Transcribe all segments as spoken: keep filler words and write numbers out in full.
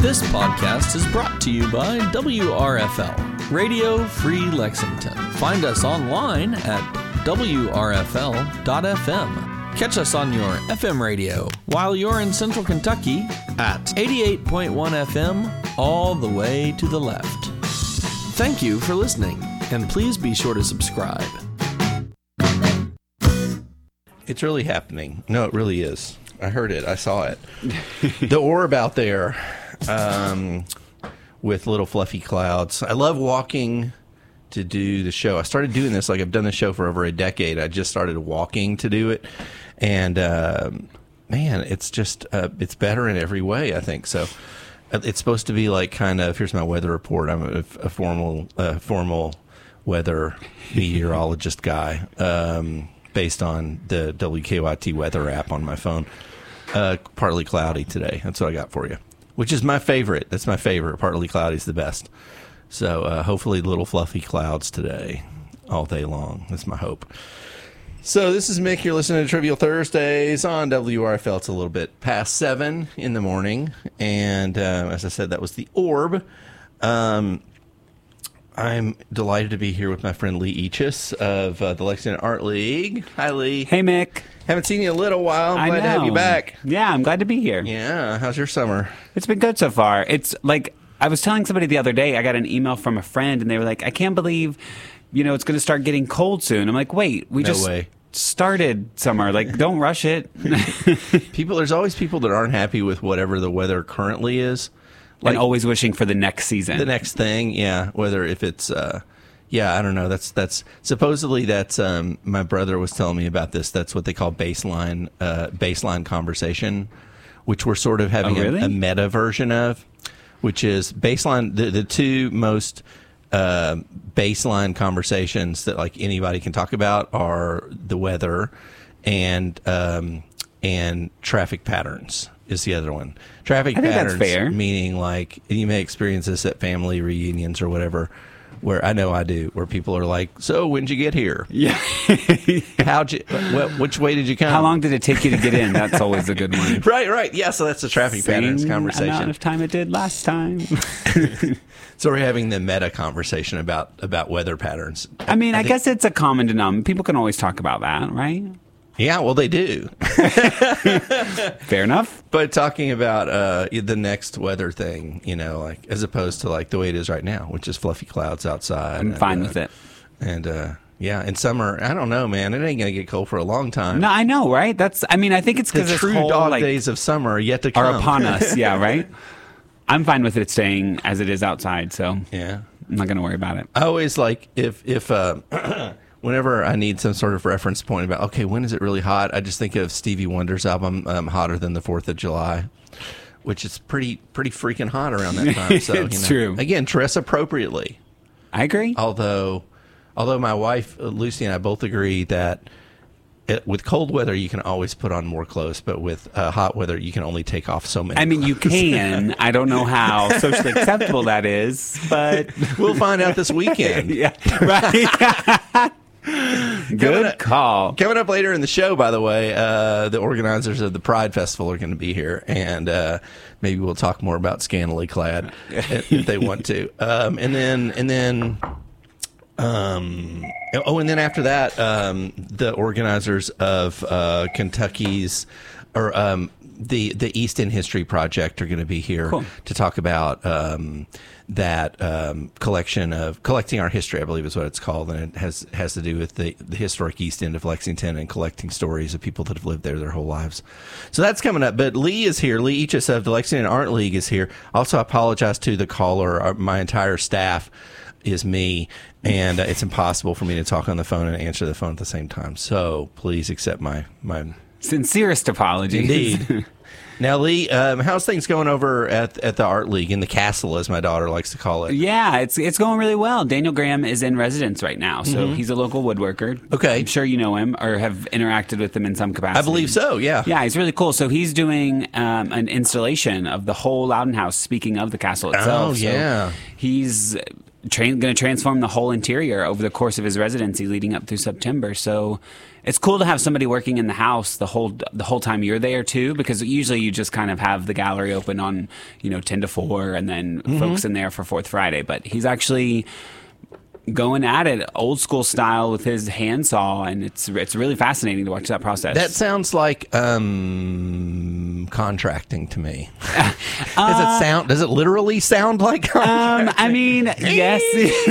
This podcast is brought to you by W R F L, Radio Free Lexington. Find us online at W R F L dot F M. Catch us on your F M radio while you're in Central Kentucky at eighty-eight point one F M, all the way to the left. Thank you for listening, and please be sure to subscribe. It's really happening. No, it really is. I heard it. I saw it. The orb out there um, with little fluffy clouds. I love walking to do the show. I started doing this, like I've done the show for over a decade. I just started walking to do it. And, uh, man, it's just, uh, it's better in every way, I think. So it's supposed to be like kind of, here's my weather report. I'm a, a formal, uh, formal weather meteorologist guy. Um based on the W K Y T weather app on my phone. Uh, partly cloudy today. That's what I got for you, which is my favorite. That's my favorite. Partly cloudy is the best. So uh, hopefully little fluffy clouds today all day long. That's my hope. So this is Mick. You're listening to Trivial Thursdays on W R F L. It's a little bit past seven in the morning. And uh, as I said, that was the orb. Um, I'm delighted to be here with my friend Lee Eachus of uh, the Lexington Art League. Hi, Lee. Hey, Mick. Haven't seen you in a little while. I'm I glad know. to have you back. Yeah, I'm glad to be here. Yeah. How's your summer? It's been good so far. It's like, I was telling somebody the other day, I got an email from a friend, and they were like, I can't believe, you know, it's going to start getting cold soon. I'm like, wait, we No just way. started summer. Like, don't rush it. People, there's always people that aren't happy with whatever the weather currently is. Like, and always wishing for the next season. The next thing, yeah. Whether if it's... Uh, Yeah, I don't know. That's that's supposedly that's um, my brother was telling me about this. That's what they call baseline uh, baseline conversation, which we're sort of having oh, really? a, a meta version of, which is baseline. The, the two most uh, baseline conversations that like anybody can talk about are the weather and um, and traffic patterns. Is the other one. Traffic I think patterns, that's fair. Meaning like you may experience this at family reunions or whatever. Where I know I do, where people are like, "So when'd you get here? Yeah, how'd you? What, which way did you come? How long did it take you to get in?" That's always a good one. Right, right. Yeah, so that's the traffic Same patterns conversation. amount of time it did last time. So we're having the meta conversation about about weather patterns. I mean, I, I think, guess it's a common denominator. People can always talk about that, right? Yeah, well, they do. Fair enough. But talking about uh, the next weather thing, you know, like as opposed to like the way it is right now, which is fluffy clouds outside. I'm and, fine uh, with it. And uh, yeah, in summer, I don't know, man. It ain't gonna get cold for a long time. No, I know, right? That's. I mean, I think it's The because true whole, dog like, days of summer are yet to come. are upon us. Yeah, right. I'm fine with it staying as it is outside, so Yeah. I'm not going to worry about it. I always like if if uh, whenever I need some sort of reference point about okay, when is it really hot? I just think of Stevie Wonder's album um, "Hotter Than the Fourth of July," which is pretty pretty freaking hot around that time. So It's you know, true. Again, dress appropriately. I agree. Although, although my wife uh, Lucy and I both agree that. It, with cold weather, you can always put on more clothes, but with uh, hot weather, you can only take off so many. I mean, you can. I don't know how socially acceptable that is, but we'll find out this weekend. yeah, right. Good up, call. Coming up later in the show, by the way, uh, the organizers of the Pride Festival are going to be here, and uh, maybe we'll talk more about scantily clad if, if they want to. Um, and then, and then. Um, oh, and then after that, um, the organizers of uh, Kentucky's or um, the the East End History Project are going to be here Cool. to talk about um, that um, collection of collecting our history, I believe is what it's called, and it has has to do with the, the historic East End of Lexington and collecting stories of people that have lived there their whole lives. So that's coming up. But Lee is here. Lee Eachus of the Lexington Art League is here. Also, I apologize to the caller. Uh, my entire staff is me, and uh, it's impossible for me to talk on the phone and answer the phone at the same time. So please accept my my Sincerest apologies. indeed. Now, Lee, um, how's things going over at at the Art League in the castle, as my daughter likes to call it? Yeah, it's it's going really well. Daniel Graham is in residence right now, so Mm-hmm. he's a local woodworker. Okay. I'm sure you know him or have interacted with him in some capacity. I believe so. Yeah. Yeah, he's really cool. So he's doing um, an installation of the whole Loudon House. Speaking of the castle itself, Oh, So yeah. he's tra- going to transform the whole interior over the course of his residency, leading up through September. So it's cool to have somebody working in the house the whole the whole time you're there too, because usually you just kind of have the gallery open on, you know, ten to four, and then mm-hmm. folks in there for Fourth Friday. But he's actually going at it old school style with his handsaw, and it's it's really fascinating to watch that process. That sounds like um, contracting to me. Does uh, it sound? Does it literally sound like contracting? Um, I mean, yes,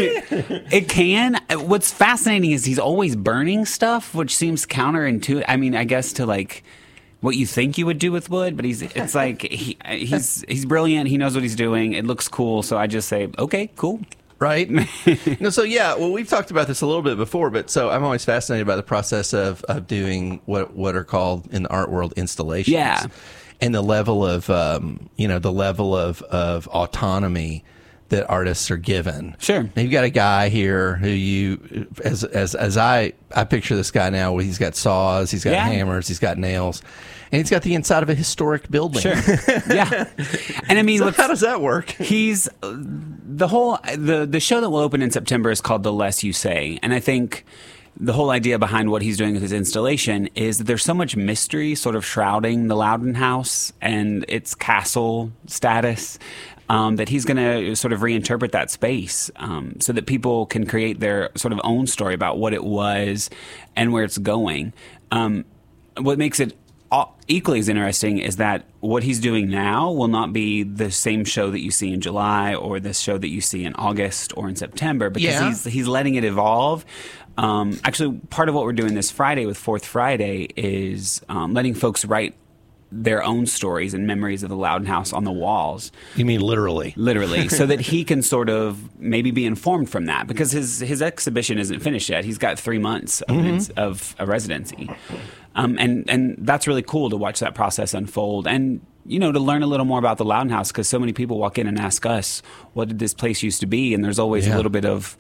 it can. What's fascinating is he's always burning stuff, which seems counterintuitive. I mean, I guess to like what you think you would do with wood, but he's it's like he he's he's brilliant. He knows what he's doing. It looks cool, so I just say, okay, cool. Right? no, so yeah, well, we've talked about this a little bit before, but so I'm always fascinated by the process of, of doing what what are called in the art world installations. Yeah. And the level of, um, you know, the level of, of autonomy that artists are given. Sure. Now, you've got a guy here who you, as as as I, I picture this guy now, where he's got saws, he's got yeah. hammers, he's got nails, and he's got the inside of a historic building. Sure. Yeah. And I mean, so how does that work? He's the whole the the show that will open in September is called The Less You Say, and I think the whole idea behind what he's doing with his installation is that there's so much mystery sort of shrouding the Loudon House and its castle status. Um, that he's going to sort of reinterpret that space um, so that people can create their sort of own story about what it was and where it's going. Um, what makes it equally as interesting is that what he's doing now will not be the same show that you see in July or the show that you see in August or in September, because yeah. he's he's letting it evolve. Um, actually, part of what we're doing this Friday with Fourth Friday is um, letting folks write their own stories and memories of the Loudon House on the walls. You mean literally? Literally, so that he can sort of maybe be informed from that, because his his exhibition isn't finished yet. He's got three months of, mm-hmm. of a residency, um, and and that's really cool to watch that process unfold, and you know, to learn a little more about the Loudon House, because so many people walk in and ask us, what did this place used to be, and there's always yeah. a little bit of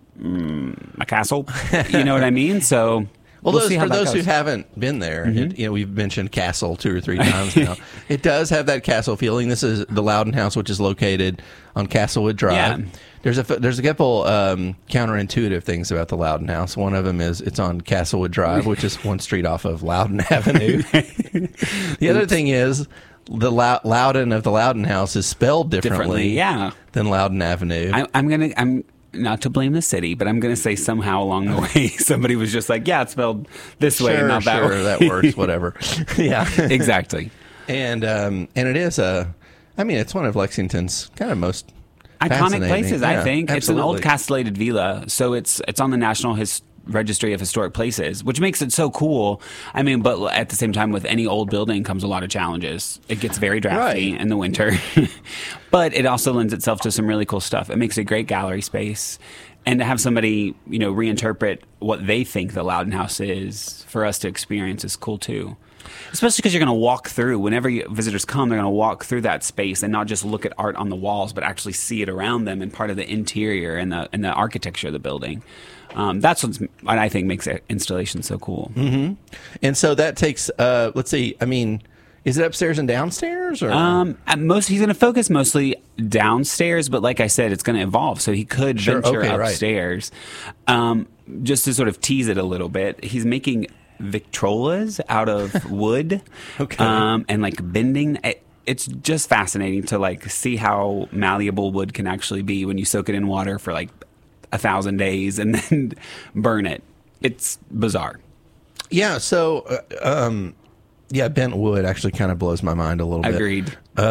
mm, a castle. You know what I mean? So. Well, we'll those, see how for that those goes. who haven't been there, Mm-hmm. it, you know, we've mentioned castle two or three times now. It does have that castle feeling. This is the Loudon House, which is located on Castlewood Drive. Yeah. There's a there's a couple um, counterintuitive things about the Loudon House. One of them is it's on Castlewood Drive, which is one street off of Loudon Avenue. The other thing is the Lou- Loudon of the Loudon House is spelled differently, Differently, yeah. than Loudon Avenue. I, I'm gonna. I'm not to blame the city, but I'm gonna say somehow along the way somebody was just like, "Yeah, it's spelled this way, sure, not that sure, way." that works. Whatever. Yeah, Exactly. And um, and it is a. I mean, it's one of Lexington's kind of most Iconic fascinating- places. yeah, I think it's an old absolutely. castellated villa, so it's it's on the National His- Registry of Historic Places, which makes it so cool. I mean, but at the same time, with any old building comes a lot of challenges. It gets very drafty Right. in the winter, but it also lends itself to some really cool stuff. It makes a great gallery space. And to have somebody, you know, reinterpret what they think the Loudon House is for us to experience is cool too. Especially because you're going to walk through. Whenever you, visitors come, they're going to walk through that space and not just look at art on the walls, but actually see it around them and part of the interior and the and the architecture of the building. Um, that's what's, what I think makes it installation so cool. Mm-hmm. And so that takes. Uh, let's see. I mean, is it upstairs and downstairs, or Um, at most he's going to focus mostly downstairs, but like I said, it's going to evolve. So he could Sure, venture okay, right. upstairs. Um, just to sort of tease it a little bit, he's making Victrolas out of wood, Okay. um, and like bending. It, it's just fascinating to like see how malleable wood can actually be when you soak it in water for like a thousand days and then burn it. It's bizarre. yeah? So, uh, um, yeah, bent wood actually kind of blows my mind a little bit. Agreed.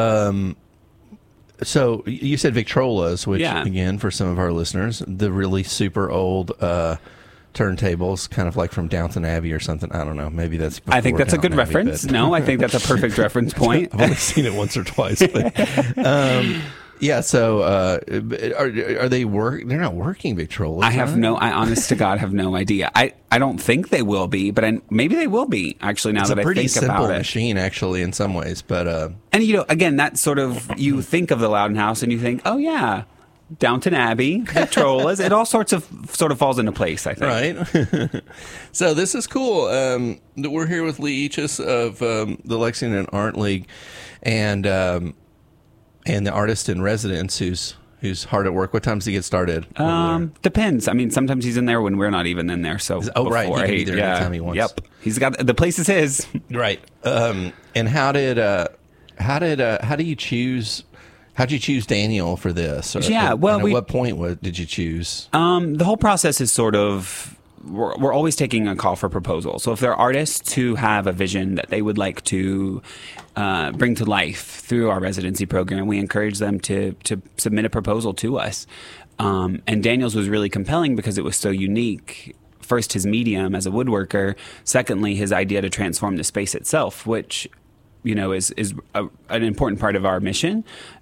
So y- you said Victrolas, which Yeah. again, for some of our listeners, the really super old uh, turntables, kind of like from Downton Abbey or something. I don't know. Maybe that's. I think before that's a good Downton Abbey, reference. but- No, I think that's a perfect reference point. I've only seen it once or twice. But, um, yeah. So uh, are are they work? They're not working Victrolas. I have huh? no, I honest to God have no idea. I, I don't think they will be, but I, maybe they will be actually now It's that a I pretty think simple about it. machine, actually, in some ways. But uh, And you know, again, that sort of, you think of the Loudon House and you think, oh yeah, Downton Abbey, Victrolas, it all sorts of, sort of falls into place, I think. right. So this is cool. Um, that we're here with Lee Eachus of um, the Lexington Art League, and um, and the artist in residence who's who's hard at work. What times does he get started? Um, depends. I mean, sometimes he's in there when we're not even in there. So oh, right. He before can eight, be there yeah. anytime he wants. Yep. He's got the place is his. Right. Um, and how did uh, how did uh, how do you choose? How did you choose Daniel for this? Or, Yeah, or, well, and at we- what point what did you choose? Um, the whole process is sort of. We're, we're always taking a call for proposal. So if there are artists who have a vision that they would like to uh, bring to life through our residency program, we encourage them to to submit a proposal to us. Um, and Daniel's was really compelling because it was so unique. First, his medium as a woodworker. Secondly, his idea to transform the space itself, which you know is is a, an important part of our mission.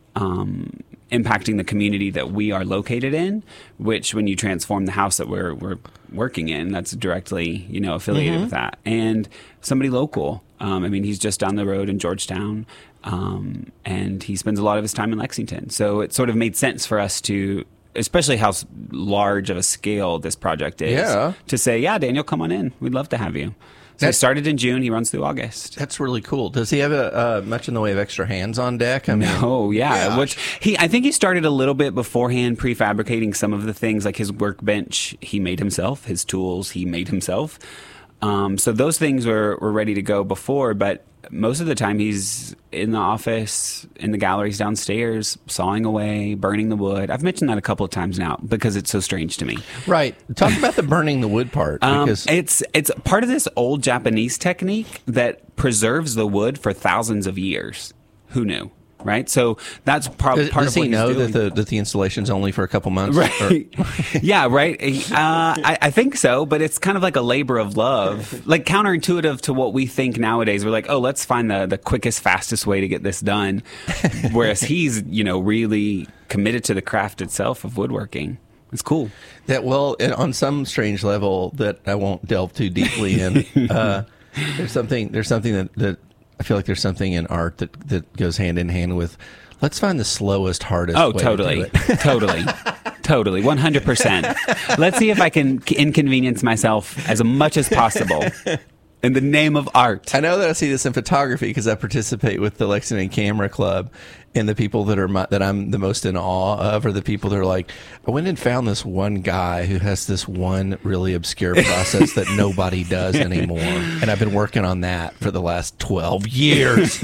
Um, impacting the community that we are located in, which when you transform the house that we're we're working in, that's directly, you know, affiliated Mm-hmm. with that. And somebody local. Um, I mean, he's just down the road in Georgetown, um, and he spends a lot of his time in Lexington. So it sort of made sense for us to, especially how s- large of a scale this project is, Yeah. to say, yeah, Daniel, come on in. We'd love to have you. So he That's- started in June. He runs through August. That's really cool. Does he have a, uh, much in the way of extra hands on deck? I mean, Oh yeah. Yeah. Which he, I think he started a little bit beforehand, prefabricating some of the things like his workbench. He made himself, his tools he made himself. Um, so those things were, were ready to go before, but most of the time he's in the office, in the galleries downstairs, sawing away, burning the wood. I've mentioned that a couple of times now because it's so strange to me. right. Talk about the burning the wood part Um, because it's it's part of this old Japanese technique that preserves the wood for thousands of years. Who knew, right? So that's par- does, part does of what he know he's that doing. the that the installation's only for a couple months? Right. yeah, right. Uh, I, I think so, but it's kind of like a labor of love, like counterintuitive to what we think nowadays. We're like, oh, let's find the, the quickest, fastest way to get this done. Whereas he's, you know, really committed to the craft itself of woodworking. It's cool. That well, and on some strange level that I won't delve too deeply in. uh, there's something. There's something that, that I feel like there's something in art that, that goes hand in hand with. Let's find the slowest, hardest. Oh, way totally, To do it. totally, totally, one hundred percent. Let's see if I can inconvenience myself as much as possible in the name of art. I know that I see this in photography because I participate with the Lexington Camera Club, and the people that are my, that I'm the most in awe of are the people that are like, I went and found this one guy who has this one really obscure process that nobody does anymore, and I've been working on that for the last twelve years.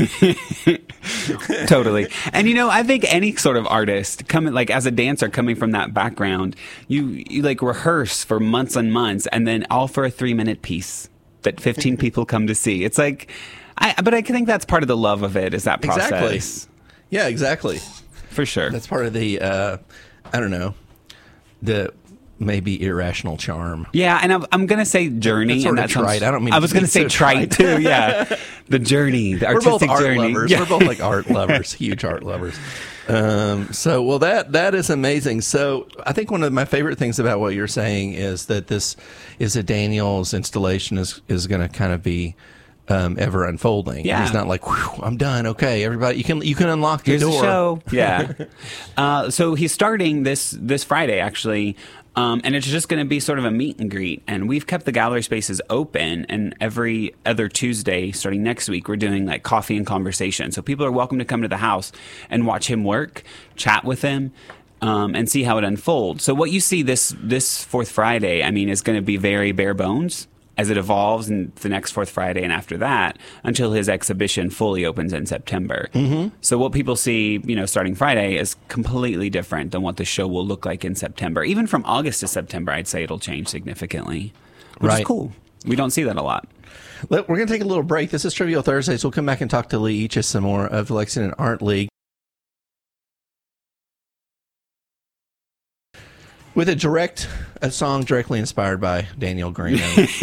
Totally. And you know, I think any sort of artist coming like as a dancer coming from that background, you you like rehearse for months and months and then all for a three minute piece that fifteen people come to see. It's like I but I think that's part of the love of it is that process. Exactly. Yeah, exactly. For sure. That's part of the uh, I don't know, the maybe irrational charm. Yeah, and I'm, I'm gonna say journey. That's sort and of that sounds- trite. I don't mean I to was be gonna say so trite trite. too. Yeah, the journey, the We're both artistic art journey. lovers. Yeah. We're both like art lovers, huge art lovers. Um, so, well, that that is amazing. So, I think one of my favorite things about what you're saying is that this is a Daniel's installation is is going to kind of be um, ever unfolding. Yeah. He's not like, "Whew, I'm done. Okay, everybody, you can you can unlock the Here's door." the show. Yeah. uh, so he's starting this this Friday actually. Um, and it's just going to be sort of a meet and greet. And we've kept the gallery spaces open. And every other Tuesday, starting next week, we're doing like coffee and conversation. So people are welcome to come to the house and watch him work, chat with him, um, and see how it unfolds. So what you see this this fourth Friday, I mean, is going to be very bare bones as it evolves in the next fourth Friday and after that until his exhibition fully opens in September. Mm-hmm. So what people see, you know, starting Friday is completely different than what the show will look like in September. Even from August to September, I'd say it'll change significantly, which Right. is cool. We don't see that a lot. Let- We're going to take a little break. This is Trivial Thursdays. We'll come back and talk to Lee Eaches some more of the Lexington Art League. With a direct, a song directly inspired by Daniel Graham.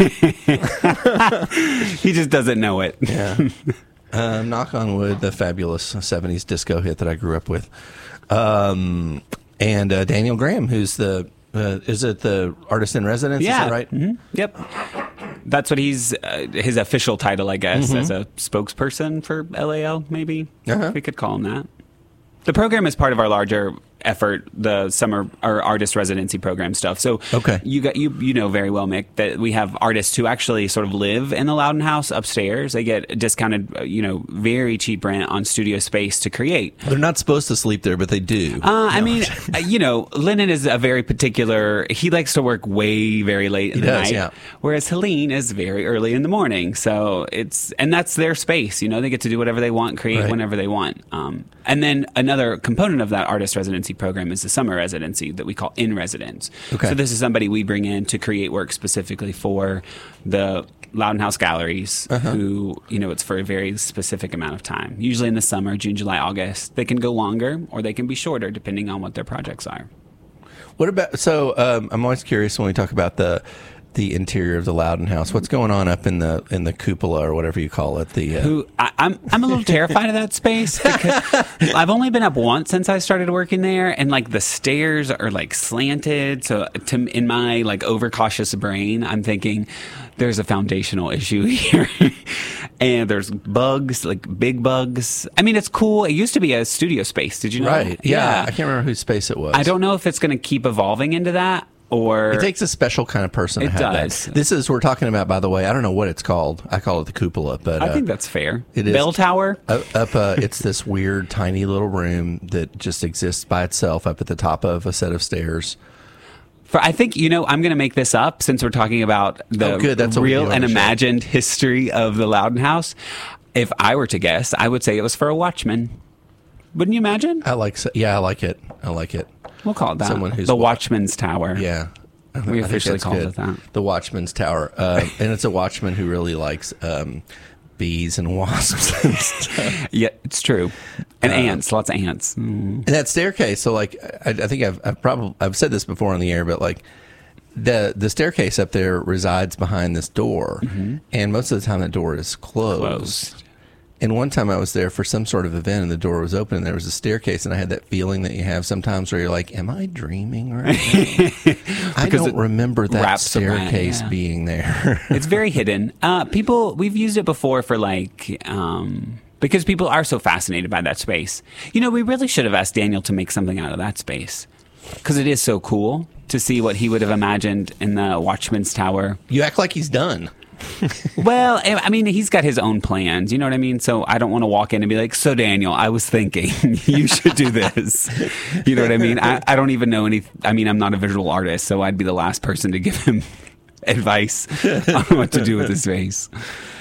He just doesn't know it. Yeah. Um, Knock on Wood, the fabulous seventies disco hit that I grew up with. Um, and uh, Daniel Graham, who's the, uh, is it the artist in residence? Yeah. Is that right? Mhm. Yep. That's what he's, uh, his official title, I guess, as a spokesperson for L A L, maybe. Uh-huh. We could call him that. The program is part of our larger effort, the summer or artist residency program stuff. So Okay. you got you you know very well, Mick, that we have artists who actually sort of live in the Loudon House upstairs. They get discounted, uh, you know, very cheap rent on studio space to create. They're not supposed to sleep there, but they do. Uh, I mean, uh, you know, Lennon is a very particular. He likes to work way very late in He the does, night, yeah. whereas Helene is very early in the morning. So it's and that's their space. You know, they get to do whatever they want, create Right. whenever they want. Um, and then another component of that artist residency program is the summer residency that we call in residence. Okay. So this is somebody we bring in to create work specifically for the Loudon House galleries, Uh-huh. who, you know, it's for a very specific amount of time. Usually in the summer, June, July, August. They can go longer or they can be shorter depending on what their projects are. What about, so um, I'm always curious when we talk about the the interior of the Loudon House. What's going on up in the in the cupola or whatever you call it? The uh, Who I, I'm I'm a little terrified of that space because I've only been up once since I started working there, and like the stairs are like slanted. So to in my like overcautious brain, I'm thinking there's a foundational issue here, and there's bugs, like big bugs. I mean, it's cool. It used to be a studio space. Did you know? right? Yeah, I can't remember whose space it was. I don't know if it's going to keep evolving into that. Or It takes a special kind of person to It have does. that. This is we're talking about, by the way. I don't know what it's called. I call it the cupola, but I uh, think that's fair. it is. Bell tower. up, up uh, it's this weird, tiny little room that just exists by itself up at the top of a set of stairs. For, I think, you know, I'm going to make this up since we're talking about the Oh, good. That's what we do real on and the show. imagined history of the Loudon House. If I were to guess, I would say it was for a watchman. Wouldn't you imagine? I like, yeah, I like it. I like it. We'll call it that. Someone who's the wa- Watchman's Tower. Yeah. I thi- We I think officially that's called good. it that. The Watchman's Tower. Uh, and it's a watchman who really likes um, bees and wasps and stuff. Yeah, it's true. And Uh, ants, lots of ants. Mm. And that staircase, so like, I, I think I've, I've probably, I've said this before on the air, but like, the the staircase up there resides behind this door. And most of the time that door is closed. Closed. And one time I was there for some sort of event and the door was open and there was a staircase and I had that feeling that you have sometimes where you're like, am I dreaming right now? I Because don't it remember that wraps around, staircase yeah. being there. It's very hidden. Uh, people, we've used it before for like, um, because people are so fascinated by that space. You know, we really should have asked Daniel to make something out of that space because it is so cool to see what he would have imagined in the Watchman's Tower. You act like he's done. Well, I I mean, he's got his own plans. You know what I mean? So I don't want to walk in and be like, so Daniel, I was thinking you should do this. You know what I mean? I, I don't even know any. I mean, I'm not a visual artist, so I'd be the last person to give him advice on what to do with his face.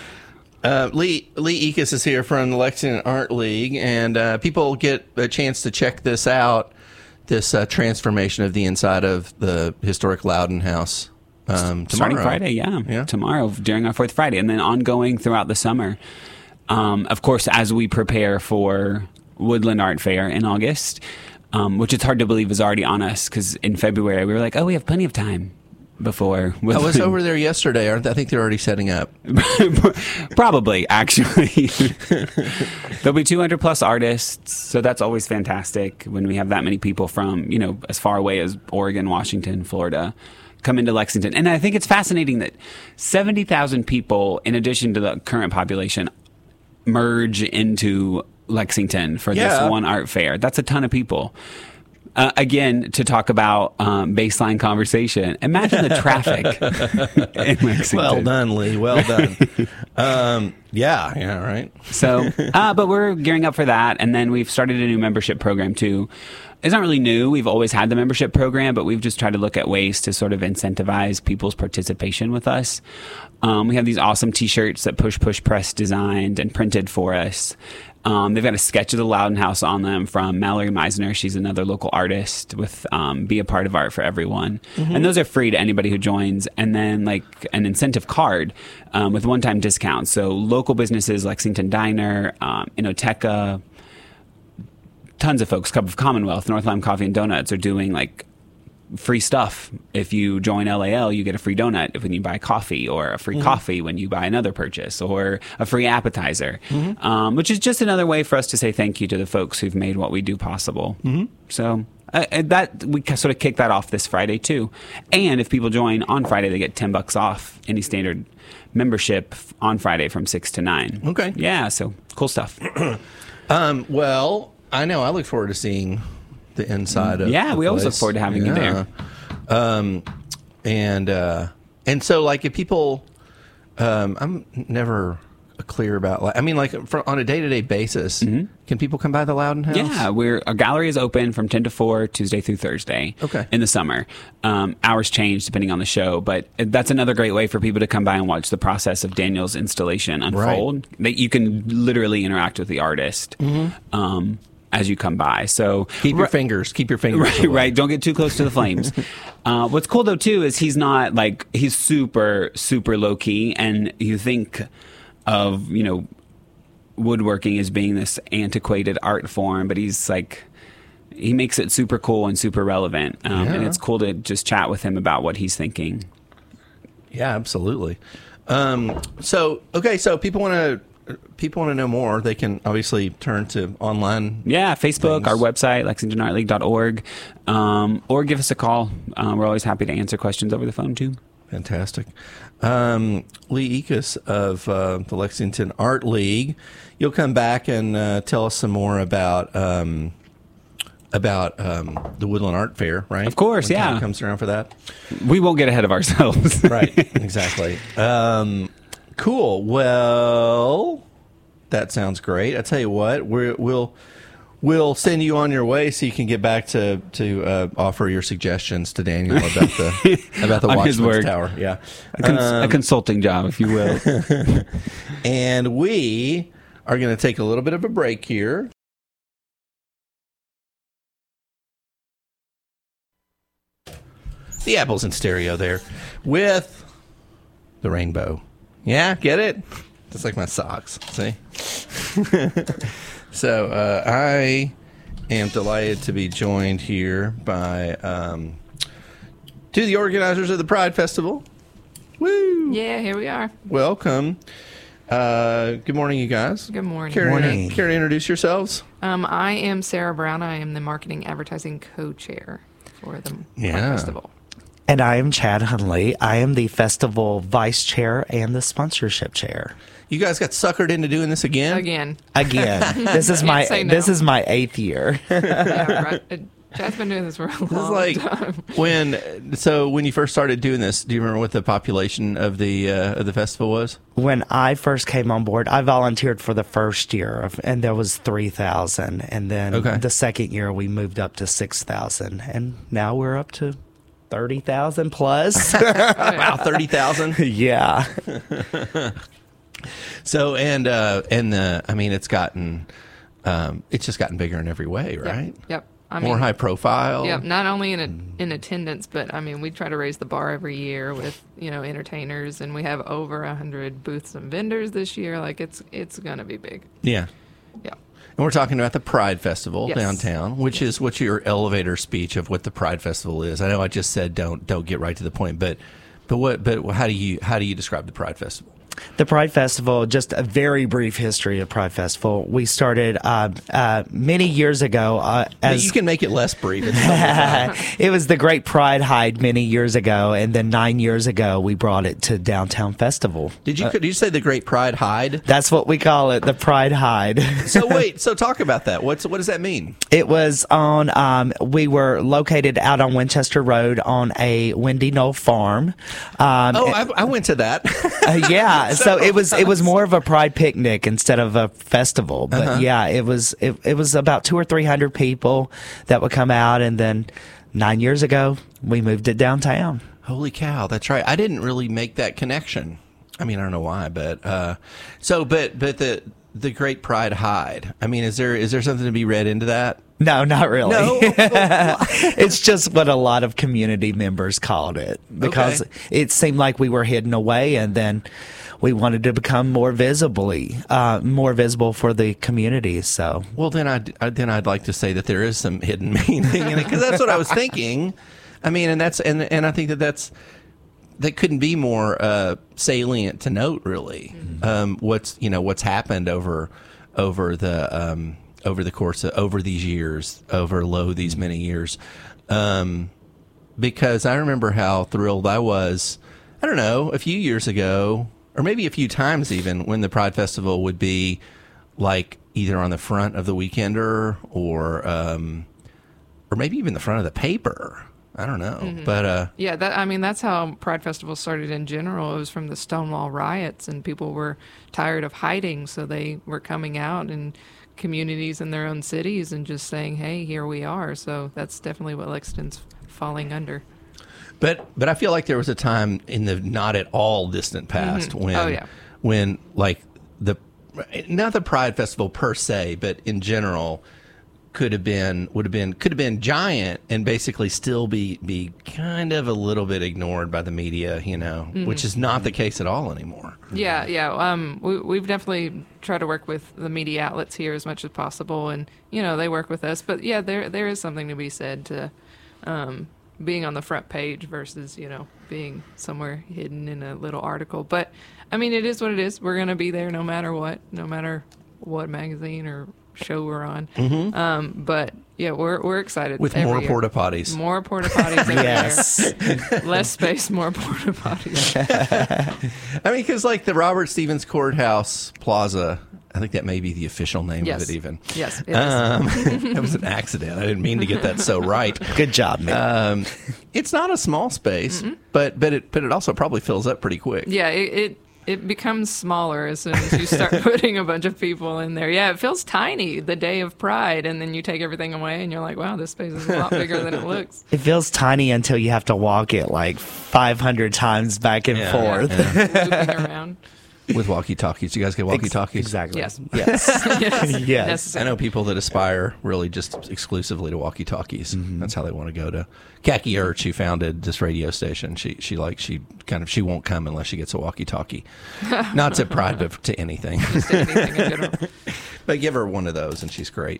Uh, Lee Lee Ekus is here from the Lexington Art League, and uh, people get a chance to check this out, this uh, transformation of the inside of the historic Loudon House. Um, tomorrow. Starting Friday, yeah. Yeah. Tomorrow during our fourth Friday, and then ongoing throughout the summer. Um, of course, as we prepare for Woodland Art Fair in August, um, which it's hard to believe is already on us because in February we were like, oh, we have plenty of time before. I was Woodland. over there yesterday. Aren't I think they're already setting up. Probably, actually. There'll be two hundred plus artists, so that's always fantastic when we have that many people from, you know, as far away as Oregon, Washington, Florida, come into Lexington. And I think it's fascinating that seventy thousand people, in addition to the current population, merge into Lexington for Yeah. this one art fair. That's a ton of people. Uh, again, to talk about um, baseline conversation, imagine the traffic in Lexington. Well done, Lee. Well done. um, yeah, yeah, right. So, uh, but we're gearing up for that. And then we've started a new membership program too. It's not really new. We've always had the membership program, but we've just tried to look at ways to sort of incentivize people's participation with us. Um, we have these awesome T-shirts that Push Push Press designed and printed for us. Um, they've got a sketch of the Loudon House on them from Mallory Meisner. She's another local artist with um, Be a Part of Art for Everyone. Mm-hmm. And those are free to anybody who joins. And then like an incentive card um, with one-time discounts. So local businesses, Lexington Diner, um, Inoteca, tons of folks, Cup of Commonwealth, North Lime Coffee and Donuts are doing like free stuff. If you join L A L, you get a free donut when you buy coffee, or a free mm-hmm. coffee when you buy another purchase, or a free appetizer, mm-hmm. um, which is just another way for us to say thank you to the folks who've made what we do possible. Mm-hmm. So uh, that we sort of kick that off this Friday too. And if people join on Friday, they get ten bucks off any standard membership on Friday from six to nine. Okay. Yeah. So cool stuff. um, well, I know I look forward to seeing the inside of Yeah, the we always look place. forward to having you there. Um, and uh, and so like if people, um, I'm never clear about. Like, I mean, like for, on a day to day basis, mm-hmm. can people come by the Loudon House? Yeah, we're our gallery is open from ten to four Tuesday through Thursday. Okay. In the summer, um, hours change depending on the show, but that's another great way for people to come by and watch the process of Daniel's installation unfold. Right. That you can literally interact with the artist. Mm-hmm. Um, as you come by. So keep your right, fingers, keep your fingers right, away. right. Don't get too close to the flames. uh, what's cool though too is he's not like he's super super low key, and you think of you know woodworking as being this antiquated art form, but he's like he makes it super cool and super relevant, um, yeah. and it's cool to just chat with him about what he's thinking. Yeah, absolutely. Um, so okay, so people want to. People want to know more, they can obviously turn to online. Yeah, Facebook, things. our website, lexington art league dot org, um, or give us a call. Uh, we're always happy to answer questions over the phone, too. Fantastic. Um, Lee Ekus of uh, the Lexington Art League, you'll come back and uh, tell us some more about um, about um, the Woodland Art Fair, right? Of course, when yeah. time comes around for that. We won't get ahead of ourselves. Right, exactly. Um, Cool. Well, that sounds great. I tell you what, we're, we'll we'll send you on your way so you can get back to to uh, offer your suggestions to Daniel about the about the Watchman's Tower. Yeah, a, cons- um, a consulting job, if you will. And we are going to take a little bit of a break here. The Apples in stereo there with the rainbow. Yeah, get it? Just like my socks. See? So uh, I am delighted to be joined here by um, two of the organizers of the Pride Festival. Woo! Yeah, here we are. Welcome. Uh, good morning, you guys. Good morning. Care, morning. To, care to introduce yourselves? Um, I am Sarah Brown. I am the marketing advertising co-chair for the Yeah. Pride Festival. And I am Chad Hunley. I am the festival vice chair and the sponsorship chair. You guys got suckered into doing this again? Again. Again, this is my say no. this is my eighth year. Yeah, right. Uh, Chad's been doing this for a long This is like time. when. So when you first started doing this, do you remember what the population of the uh, of the festival was? When I first came on board, I volunteered for the first year, of, and there was three thousand. And then Okay. the second year, we moved up to six thousand, and now we're up to thirty thousand plus. Wow, thirty thousand. Yeah. So and uh, and the I mean it's gotten um, it's just gotten bigger in every way, right? Yep. yep. I More mean, high profile. Yep. Not only in a, in attendance, but I mean, we try to raise the bar every year with you know entertainers, and we have over a hundred booths and vendors this year. Like it's it's gonna be big. Yeah. Yeah. And we're talking about the Pride Festival Yes. downtown, which Yes. is what's your elevator speech of what the Pride Festival is. I know I just said don't don't get right to the point, but but what but how do you how do you describe the Pride Festival? The Pride Festival, just a very brief history of Pride Festival. We started uh, uh, many years ago. Uh, as you can make it less brief. It's it was the Great Pride Hide many years ago, and then nine years ago we brought it to Downtown Festival. Did you did you say the Great Pride Hide? That's what we call it, the Pride Hide. So wait, so talk about that. What's what does that mean? It was on. Um, we were located out on Winchester Road on a Windy Knoll farm. Um, Oh, I, I went to that. Uh, yeah, so it was it was more of a pride picnic instead of a festival. But Uh-huh. yeah, it was it, it was about two or three hundred people that would come out, and then nine years ago we moved it downtown. Holy cow, that's right. I didn't really make that connection. I mean, I don't know why, but uh, so but but the the Great Pride Hide. I mean, is there is there something to be read into that? No, not really. No? It's just what a lot of community members called it because Okay. it seemed like we were hidden away, and then we wanted to become more visibly, uh, more visible for the community. So, Well, then I'd, I then I'd like to say that there is some hidden meaning in it because that's what I was thinking. I mean, and that's and and I think that that's that couldn't be more uh, salient to note, really. Mm-hmm. Um, what's you know what's happened over over the um, over the course of over these years, over lo these many years, um, because I remember how thrilled I was. I don't know, a few years ago, or maybe a few times even, when the Pride Festival would be like either on the front of the Weekender or um, or maybe even the front of the paper. I don't know, mm-hmm. but uh, yeah, that I mean that's how Pride Festival started in general. It was from the Stonewall riots, and people were tired of hiding, so they were coming out in communities in their own cities and just saying, "Hey, here we are." So that's definitely what Lexington's falling under. But but I feel like there was a time in the not at all distant past mm-hmm. when oh, yeah. when like the not the Pride Festival per se, but in general. Could have been, would have been, could have been giant and basically still be, be kind of a little bit ignored by the media, you know, mm-hmm. which is not the case at all anymore. Yeah, yeah. Um, we, we've definitely tried to work with the media outlets here as much as possible, and you know they work with us. But yeah, there there is something to be said to um, being on the front page versus you know being somewhere hidden in a little article. But I mean, it is what it is. We're gonna be there no matter what, no matter what magazine or show we're on. Mm-hmm. Um, but yeah, we're we're excited with every more year. porta potties, more porta potties every yes, year. Less space, more porta potties. I mean, because like the Robert Stevens Courthouse Plaza, I think that may be the official name yes. of it. Even yes, it um, that was an accident. I didn't mean to get that so right. Good job, man. Um, it's not a small space, mm-hmm. but but it but it also probably fills up pretty quick. Yeah, it. it It becomes smaller as soon as you start putting a bunch of people in there. Yeah, it feels tiny the day of Pride, and then you take everything away, and you're like, wow, this space is a lot bigger than it looks. It feels tiny until you have to walk it like five hundred times back and yeah, forth. Yeah, yeah. Looping around. With walkie-talkies. You guys get walkie-talkies? Exactly. Yes. Yes. yes. yes. Necessary. I know people that aspire really just exclusively to walkie-talkies. Mm-hmm. That's how they want to go to. Khaki Ertz, who founded this radio station, she she like she kind of she won't come unless she gets a walkie-talkie. Not to Pride, but to anything. Just anything in general. But give her one of those, and she's great.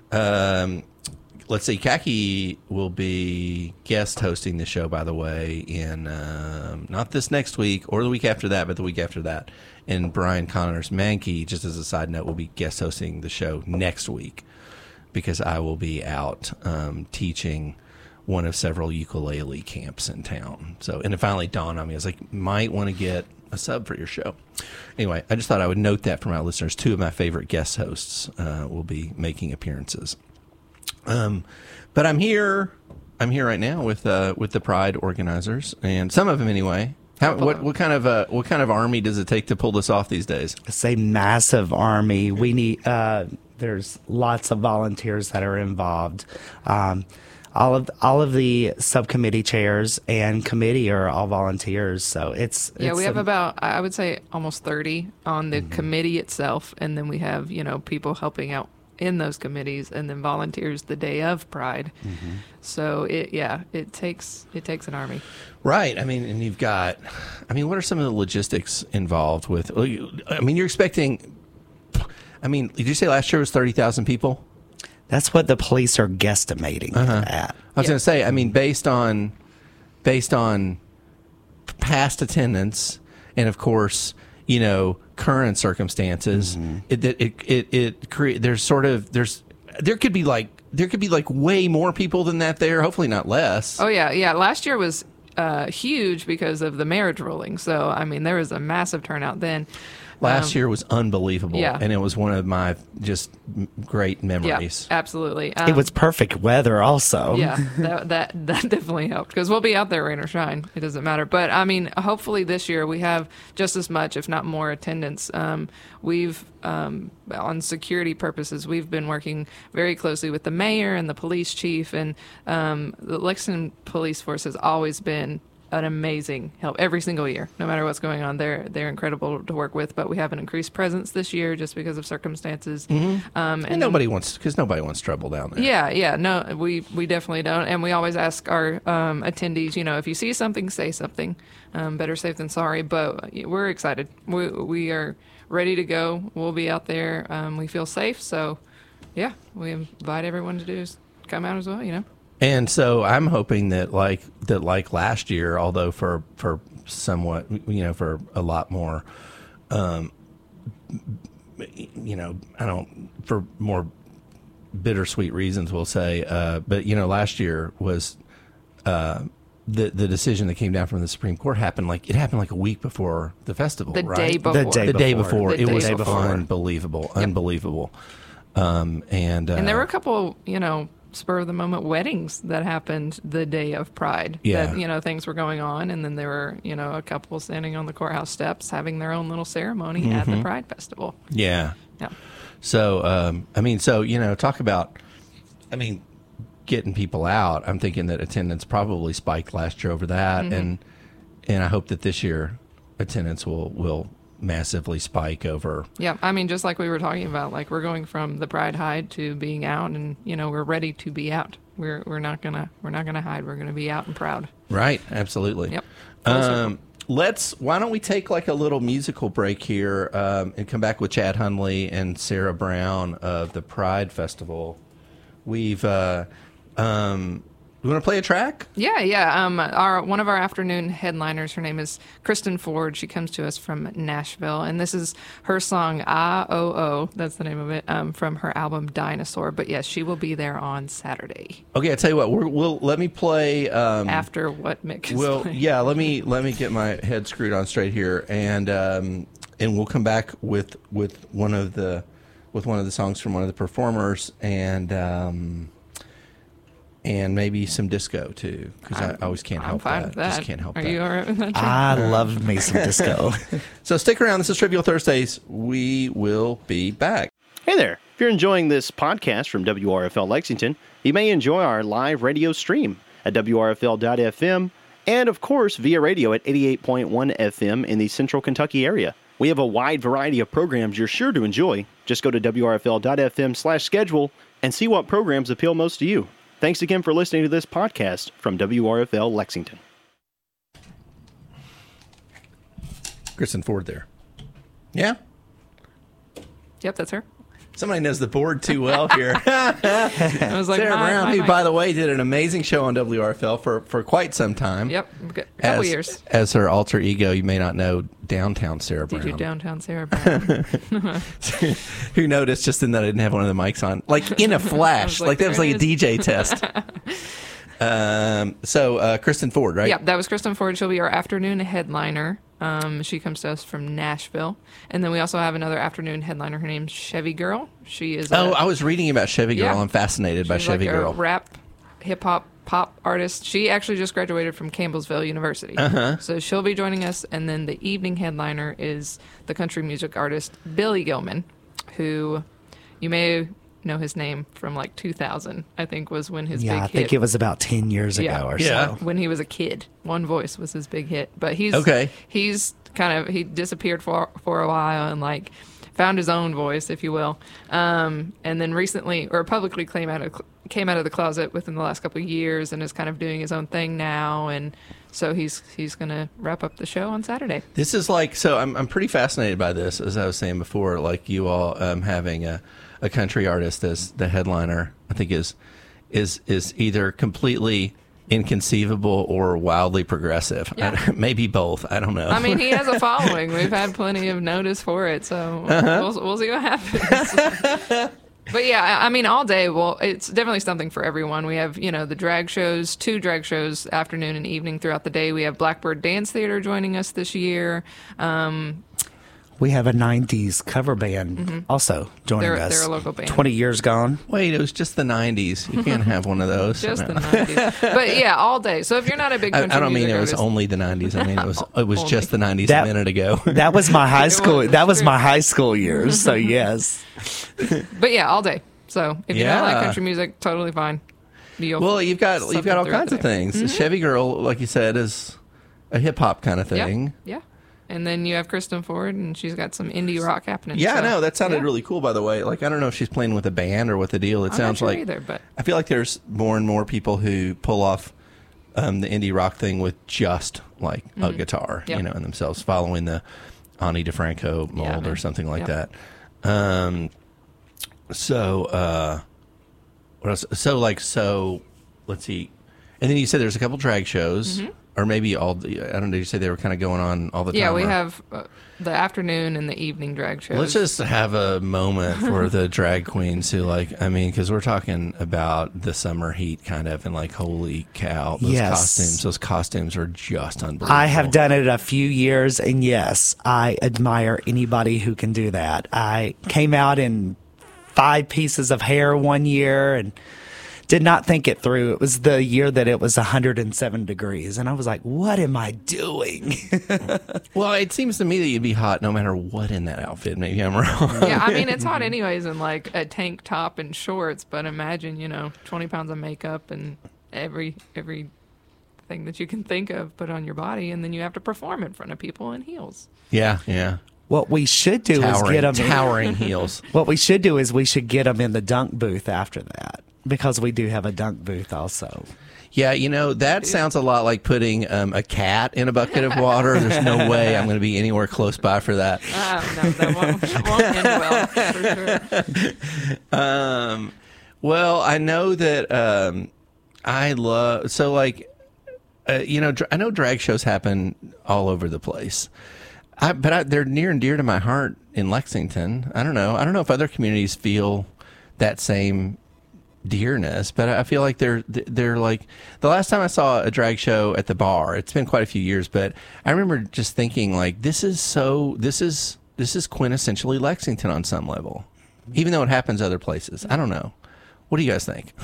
um, let's see. Khaki will be guest hosting the show, by the way, in um, not this next week or the week after that, but the week after that. And Brian Connors Mankey, just as a side note, will be guest hosting the show next week because I will be out um, teaching one of several ukulele camps in town. So, and it finally dawned on me. I was like, might want to get a sub for your show. Anyway, I just thought I would note that for my listeners. Two of my favorite guest hosts uh, will be making appearances. Um, but I'm here. I'm here right now with uh, with the Pride organizers, and some of them anyway. How, what what kind of uh, what kind of army does it take to pull this off these days? It's a massive army. We need. Uh, there's lots of volunteers that are involved. Um, all of all of the subcommittee chairs and committee are all volunteers. So it's yeah. it's We have a, about I would say almost thirty on the mm-hmm. committee itself, and then we have you know people helping out in those committees, and then volunteers the day of Pride. Mm-hmm. So it yeah it takes it takes an army. Right. I mean, and you've got, I mean, what are some of the logistics involved with, I mean, you're expecting, I mean, did you say last year was thirty thousand people? That's what the police are guesstimating uh-huh. at. I was yeah. going to say, I mean, based on, based on past attendance and of course, you know, current circumstances, mm-hmm. it, it, it, it, it create, there's sort of, there's, there could be like, there could be like way more people than that there, hopefully not less. Oh yeah. Yeah. Last year was Uh, huge because of the marriage ruling. So, I mean, there was a massive turnout then. Last um, year was unbelievable. Yeah. And it was one of my just great memories. Yeah, absolutely. Um, it was perfect weather also. Yeah, that that, that definitely helped because we'll be out there rain or shine. It doesn't matter. But, I mean, hopefully this year we have just as much, if not more, attendance. Um, we've, um, on security purposes, we've been working very closely with the mayor and the police chief. And um, the Lexington Police Force has always been an amazing help every single year, no matter what's going on. They're they're incredible to work with, but we have an increased presence this year just because of circumstances. Mm-hmm. Um, and, and nobody wants, because nobody wants trouble down there. Yeah, yeah, no, we we definitely don't, and we always ask our um, attendees, you know, if you see something, say something. Um, better safe than sorry, but we're excited. We we are ready to go. We'll be out there. Um, we feel safe, so yeah, we invite everyone to do is come out as well. You know. And so I'm hoping that like that like last year, although for for somewhat, you know, for a lot more, um, you know, I don't, for more bittersweet reasons, we'll say, uh, but, you know, last year was uh, the the decision that came down from the Supreme Court happened like, it happened like a week before the festival, The right? day before. The day The day before. before. The It day was before. unbelievable, Yep. unbelievable. Um, and, uh, And there were a couple, you know, spur of the moment weddings that happened the day of Pride. Yeah. That, you know, things were going on, and then there were, you know, a couple standing on the courthouse steps having their own little ceremony mm-hmm. at the Pride Festival. Yeah. Yeah. So, um, I mean, so, you know, talk about, I mean, getting people out. I'm thinking that attendance probably spiked last year over that. Mm-hmm. And, and I hope that this year attendance will, will massively spike over. Yeah. I mean, just like we were talking about, like we're going from the Pride hide to being out, and, you know, we're ready to be out. We're, we're not gonna, we're not gonna hide. We're going to be out and proud. Right. Absolutely. Yep. Um, let's, why don't we take like a little musical break here, um, and come back with Chad Hundley and Sarah Brown of the Pride Festival. We've, uh, um, you want to play a track? Yeah, yeah. Um, our one of our afternoon headliners, her name is Kristen Ford. She comes to us from Nashville, and this is her song "Ah Oh Oh." That's the name of it, um, from her album Dinosaur. But yes, she will be there on Saturday. Okay, I tell you what, we're, we'll let me play um, after what Mick is well, playing. yeah. Let me let me get my head screwed on straight here, and um, and we'll come back with with one of the with one of the songs from one of the performers, and. Um, And maybe some disco too, because I always can't I'm help fine that. with that. Just can't help Are that. you all right with that? I love me some disco. So stick around. This is Trivial Thursdays. We will be back. Hey there. If you're enjoying this podcast from W R F L Lexington, you may enjoy our live radio stream at W R F L dot F M and, of course, via radio at eighty-eight point one F M in the Central Kentucky area. We have a wide variety of programs you're sure to enjoy. Just go to W R F L dot F M slash schedule and see what programs appeal most to you. Thanks again for listening to this podcast from W R F L Lexington. Kristen Ford there. Yeah? Yep, that's her. Somebody knows the board too well here. I was like, Sarah my, Brown, my, who, my. by the way, did an amazing show on W R F L for, for quite some time. Yep, a couple as, years. As her alter ego, you may not know, Downtown Sarah Brown. D J Downtown Sarah Brown. Who noticed just then that I didn't have one of the mics on? Like in a flash. like, like that was there like it a D J test. um, so, uh, Kristen Ford, right? Yeah, that was Kristen Ford. She'll be our afternoon headliner. Um, she comes to us from Nashville. And then we also have another afternoon headliner. Her name's Chevy Girl. She is Oh, a, I was reading about Chevy Girl. Yeah. I'm fascinated by she's Chevy like Girl. a rap, hip-hop, pop artist. She actually just graduated from Campbellsville University. Uh-huh. So she'll be joining us. And then the evening headliner is the country music artist Billy Gilman, who you may know his name from like two thousand, I think was when his yeah, big I hit. think it was about ten years ago Yeah. or Yeah. so. When he was a kid. One Voice was his big hit. But he's Okay. he's kind of he disappeared for for a while and like found his own voice, if you will. Um, and then recently or publicly came out of came out of the closet within the last couple of years and is kind of doing his own thing now, and so he's he's going to wrap up the show on Saturday. This is like, so I'm I'm pretty fascinated by this, as I was saying before, like you all um, having a, a country artist as the headliner, I think is is is either completely inconceivable or wildly progressive. Yeah. I, maybe both. I don't know. I mean, he has a following. We've had plenty of notice for it, so uh-huh. we'll, we'll see what happens. But yeah, I I mean, all day, well, it's definitely something for everyone. We have, you know, the drag shows, two drag shows, afternoon and evening throughout the day. We have Blackbird Dance Theater joining us this year. Um, We have a nineties cover band also joining They're- us. they're a local band. twenty years gone. Wait, it was just the nineties. You can't have one of those. just the No. nineties. But yeah, all day. So if you're not a big I, country I don't mean music it was artist- only the nineties. I mean it was it was Only. just the nineties That- a minute ago. That was my high school. was, That was true. my high school years. So yes. But yeah, all day. So if you don't like Yeah. country music, totally fine. You'll Well, you've got you've something got all throughout kinds the of day. things. Chevy Girl, like you said, is a hip hop kind of thing. Yeah, yeah. And then you have Kristen Ford, and she's got some indie rock happening. Yeah, so, no, that sounded yeah. really cool. By the way, like I don't know if she's playing with a band or what the deal. It I'm sounds not sure like either, but I feel like there's more and more people who pull off um, the indie rock thing with just like a guitar, Yep. you know, and themselves following the Ani DeFranco mold Yeah, or man. something like Yep. that. Um, so uh, what else? So like so, let's see. And then you said there's a couple drag shows. Or maybe all the, I don't know, you say they were kind of going on all the time. yeah, we or- have uh, the afternoon and the evening drag shows. Let's just have a moment for the drag queens who, like, I mean, because we're talking about the summer heat kind of, and like, holy cow, those Yes. costumes, those costumes are just unbelievable. I have done it a few years, and yes, I admire anybody who can do that. I came out in five pieces of hair one year, and did not think it through. It was the year that it was one hundred seven degrees, and I was like, "What am I doing?" Well, it seems to me that you'd be hot no matter what in that outfit. Maybe I'm wrong. Yeah, I mean, it's hot anyways in like a tank top and shorts, but imagine, you know, twenty pounds of makeup and every every thing that you can think of put on your body, and then you have to perform in front of people in heels. Yeah, yeah. What we should do Towering, is get them. towering heels. What we should do is we should get them in the dunk booth after that, because we do have a dunk booth also. Yeah, you know, that sounds a lot like putting um, a cat in a bucket of water. There's no way I'm going to be anywhere close by for that. Oh, no, that won't, that won't end well, for sure. Um, well, I know that um, I love, so like, uh, you know, dr- I know drag shows happen all over the place. I, but I, they're near and dear to my heart in Lexington. I don't know. I don't know if other communities feel that same dearness, but I feel like they're they're like, the last time I saw a drag show at the bar, it's been quite a few years, but I remember just thinking like, this is so this is this is quintessentially Lexington on some level, even though it happens other places. I don't know. What do you guys think?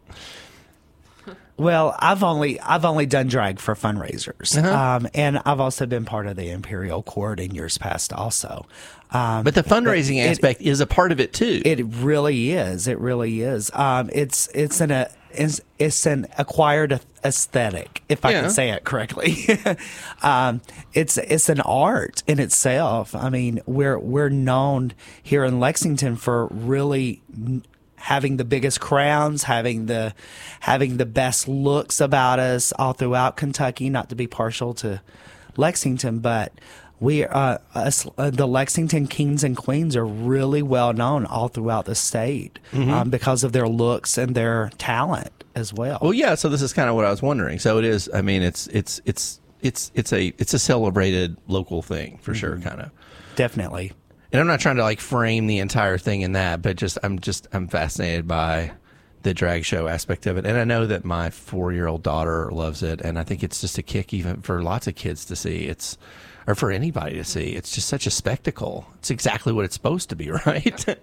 Well, I've only I've only done drag for fundraisers, Uh-huh. um, and I've also been part of the Imperial Court in years past, also. Um, But the fundraising it- aspect is a part of it too. It really is. It really is. Um, it's it's an a, it's, it's an acquired aesthetic, if I Yeah. can say it correctly. um, it's it's an art in itself. I mean, we're we're known here in Lexington for really n- having the biggest crowns, having the having the best looks about us all throughout Kentucky. Not to be partial to Lexington, but we uh, us, uh, the Lexington Kings and Queens are really well known all throughout the state um, because of their looks and their talent as well. Well, yeah. So this is kind of what I was wondering. So it is. I mean, it's it's it's it's it's a it's a celebrated local thing for sure, kind of. Definitely. And I'm not trying to like frame the entire thing in that, but just I'm just I'm fascinated by the drag show aspect of it. And I know that my four year old daughter loves it, and I think it's just a kick even for lots of kids to see. It's or for anybody to see. It's just such a spectacle. It's exactly what it's supposed to be, right?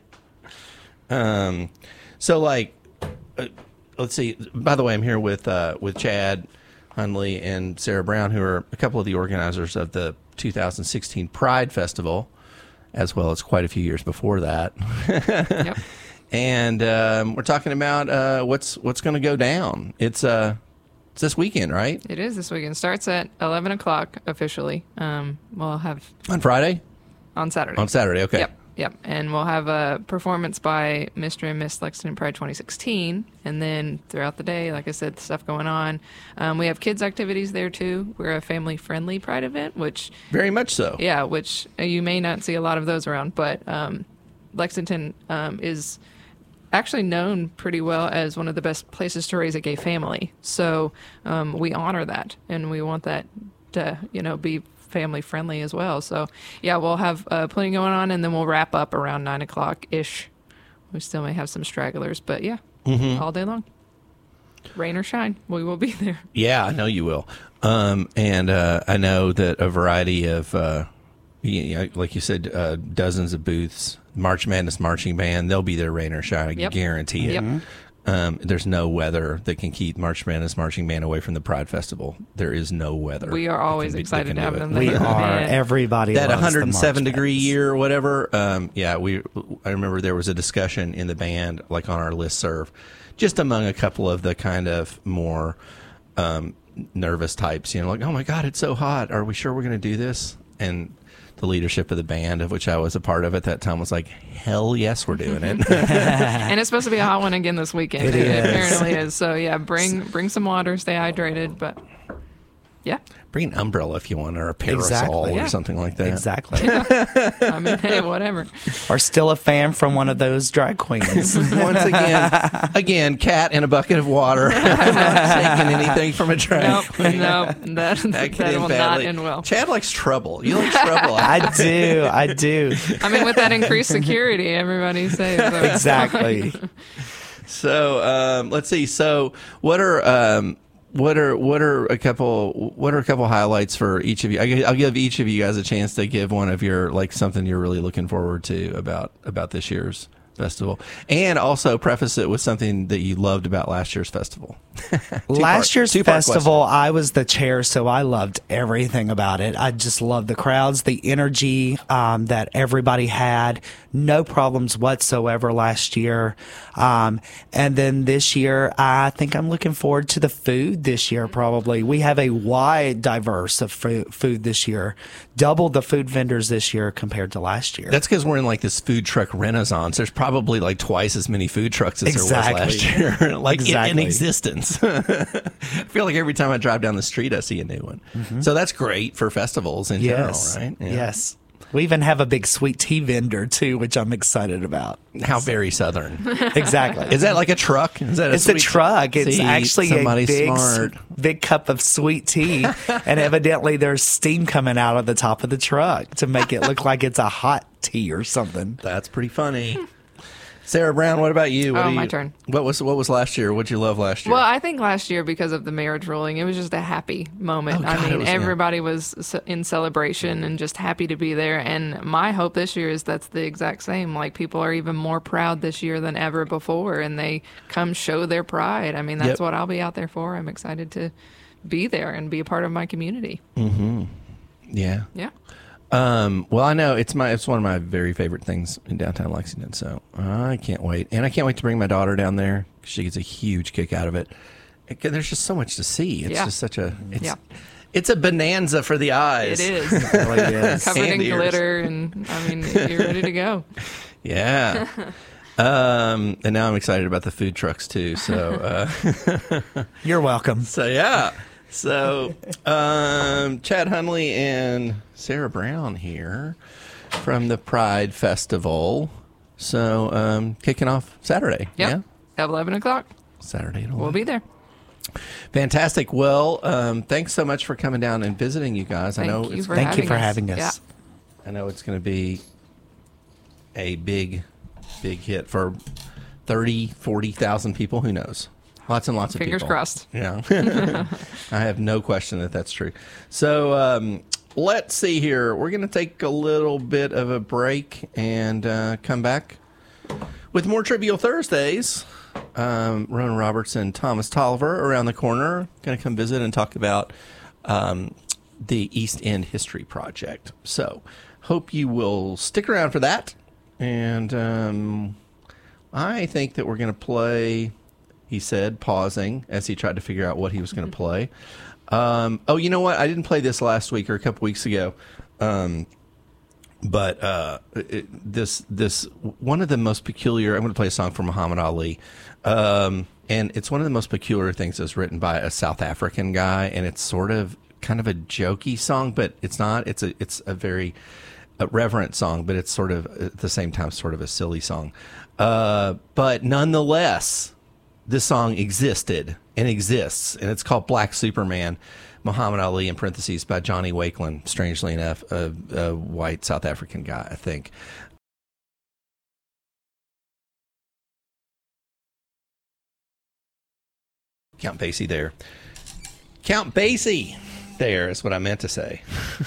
um, so like, uh, let's see. By the way, I'm here with uh, with Chad Hundley and Sarah Brown, who are a couple of the organizers of the two thousand sixteen Pride Festival, as well as quite a few years before that. Yep. And um, we're talking about uh, what's what's going to go down. It's uh, it's this weekend, right? It is this weekend. Starts at eleven o'clock officially. Um, we'll have On Friday? on Saturday. On Saturday, okay. Yep, yep. And we'll have a performance by Mister and Miss Lexington Pride twenty sixteen. And then throughout the day, like I said, stuff going on. Um, we have kids' activities there too. We're a family-friendly Pride event, which, Very much so. yeah, which uh, you may not see a lot of those around. But um, Lexington um, is actually known pretty well as one of the best places to raise a gay family. So um, we honor that, and we want that to, you know, be family friendly as well. So yeah, we'll have uh, plenty going on, and then we'll wrap up around nine o'clock ish. We still may have some stragglers, but yeah, Mm-hmm. all day long, rain or shine, we will be there. Yeah, I know you will. Um, and uh, I know that a variety of, uh, you know, like you said, uh, dozens of booths, March Madness marching band, they'll be there rain or shine. I Yep. guarantee it. Yep. Um, there's no weather that can keep March Madness marching band away from the Pride Festival. There is no weather. We are that always can be- that excited can to do have it. them We there. are. Yeah. Everybody That loves the one hundred seven March degree Madness. year or whatever. Um, yeah, we. I remember there was a discussion in the band, like on our listserv, just among a couple of the kind of more um, nervous types. You know, like, oh my God, it's so hot. Are we sure we're going to do this? And the leadership of the band, of which I was a part of at that time, was like, hell yes, we're doing it. And it's supposed to be a hot one again this weekend. It It, is. apparently is. So yeah, bring bring some water, stay hydrated. But yeah, Bring an umbrella if you want, or a parasol Exactly. or Yeah. something like that. Exactly. I mean, hey, whatever. Or still a fan from one of those drag queens. Once again, again, cat in a bucket of water. I'm not taking anything from a drag Nope, queen. no, that, That that, could end will not badly. end well. Chad likes trouble. You like trouble. I do. I do. I mean, with that increased security, everybody says so. Exactly. So um, let's see. So what are um, what are what are a couple what are a couple highlights for each of you? I, I'll give each of you guys a chance to give one of your like something you're really looking forward to about about this year's festival, and also preface it with something that you loved about last year's festival. Last Two-part- year's two-part festival, question. I was the chair, so I loved everything about it. I just loved the crowds, the energy um, that everybody had. No problems whatsoever last year. Um, and then this year, I think I'm looking forward to the food this year, probably. We have a wide diverse of fu- food this year. Double the food vendors this year compared to last year. That's because we're in like this food truck renaissance. There's probably like twice as many food trucks as Exactly. there was last year, like in- in, Exactly. existence. I feel like every time I drive down the street, I see a new one. Mm-hmm. So that's great for festivals in yes. general, right? Yeah. Yes. We even have a big sweet tea vendor, too, which I'm excited about. How very southern. Exactly. Is that like a truck? Is that a It's a sweet- truck. It's See, actually a somebody's big, s- smart. big cup of sweet tea, and evidently there's steam coming out of the top of the truck to make it look like it's a hot tea or something. That's pretty funny. Sarah Brown, what about you? What Oh, do my you- turn. What was what was last year? What'd you love last year? Well, I think last year, because of the marriage ruling, it was just a happy moment. Oh, God, I it mean, was, yeah. everybody was ce- in celebration and just happy to be there. And my hope this year is that's the exact same. Like, people are even more proud this year than ever before, and they come show their pride. I mean, that's Yep. what I'll be out there for. I'm excited to be there and be a part of my community. yeah. Yeah. Um, well, I know it's my it's one of my very favorite things in downtown Lexington, so I can't wait, and I can't wait to bring my daughter down there. She gets a huge kick out of it. It- There's just so much to see. It's Yeah. just such a it's Yeah. it's a bonanza for the eyes. It is. It really is. Covered in And ears. glitter, and I mean, you're ready to go. Yeah. um, and now I'm excited about the food trucks too. So uh, You're welcome. so yeah. So um, Chad Hunley and Sarah Brown here from the Pride Festival. So um, kicking off Saturday. Yep. Yeah. At eleven o'clock, Saturday at we'll eleven. be there. Fantastic. Well, um, thanks so much for coming down and visiting, you guys. Thank I know you it's for Thank having you for us. having us. Yeah. I know it's going to be a big, big hit for thirty, forty thousand people. Who knows? Lots and lots of Fingers people. crossed. Yeah. I have no question that that's true. So um, let's see here. We're going to take a little bit of a break and uh, come back with more Trivial Thursdays. Um, Ronan Roberts and Thomas Tolliver around the corner going to come visit and talk about um, the East End History Project. So hope you will stick around for that. And um, I think that we're going to play, he said, pausing as he tried to figure out what he was going to play. Um, oh, you know what? I didn't play this last week or a couple weeks ago. Um, but uh, it, this this one of the most peculiar. I'm going to play a song from Muhammad Ali, um, and it's one of the most peculiar things that's written by a South African guy, and it's sort of kind of a jokey song, but it's not. It's a it's a very a reverent song, but it's sort of at the same time sort of a silly song. Uh, but nonetheless, this song existed and exists, and it's called Black Superman. Muhammad Ali, in parentheses, by Johnny Wakelin, strangely enough, a, a white South African guy, I think. Count Basie there. Count Basie there is what I meant to say.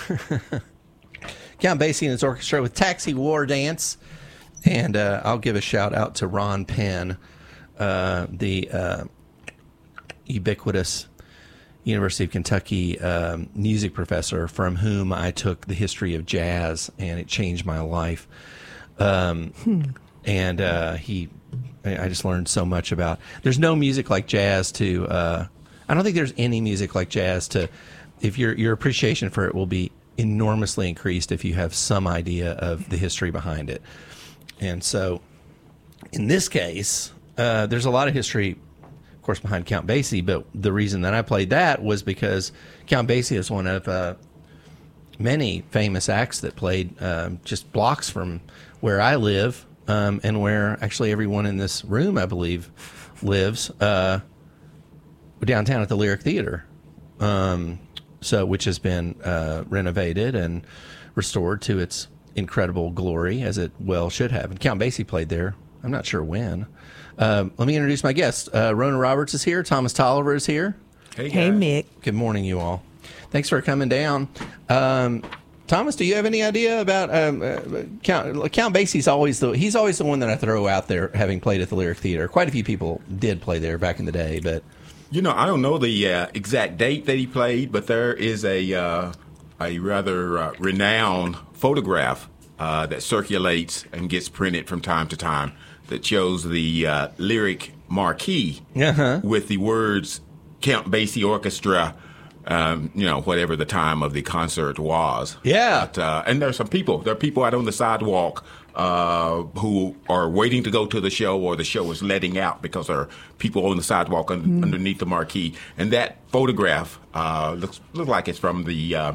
Count Basie and his orchestra with Taxi War Dance. And uh, I'll give a shout out to Ron Penn, uh, the uh, ubiquitous University of Kentucky um, music professor from whom I took the history of jazz, and it changed my life. Um, hmm. And uh, he, I just learned so much about. There's no music like jazz to. Uh, I don't think there's any music like jazz to. If your your appreciation for it will be enormously increased if you have some idea of the history behind it. And so, in this case, uh, there's a lot of history, of course, behind Count Basie. But the reason that I played that was because Count Basie is one of uh, many famous acts that played um, just blocks from where I live, um, and where actually everyone in this room, I believe, lives, uh, downtown at the Lyric Theater. Um, so, which has been uh, renovated and restored to its incredible glory, as it well should have. And Count Basie played there. I'm not sure when. Um, let me introduce my guest. Uh, Ronan Roberts is here. Thomas Tolliver is here. Hey, Mick. Good morning, you all. Thanks for coming down. Um, Thomas, do you have any idea about um, uh, Count Count Basie's always the he's always the one that I throw out there, having played at the Lyric Theater. Quite a few people did play there back in the day, but you know, I don't know the uh, exact date that he played, but there is a uh, a rather uh, renowned photograph uh, that circulates and gets printed from time to time that shows the uh, Lyric marquee uh-huh. with the words Count Basie Orchestra. Um, you know, whatever the time of the concert was. Yeah. But, uh, and there are some people, there are people out on the sidewalk uh, who are waiting to go to the show, or the show is letting out because there are people on the sidewalk un- mm. underneath the marquee. And that photograph uh, looks, looks like it's from the uh,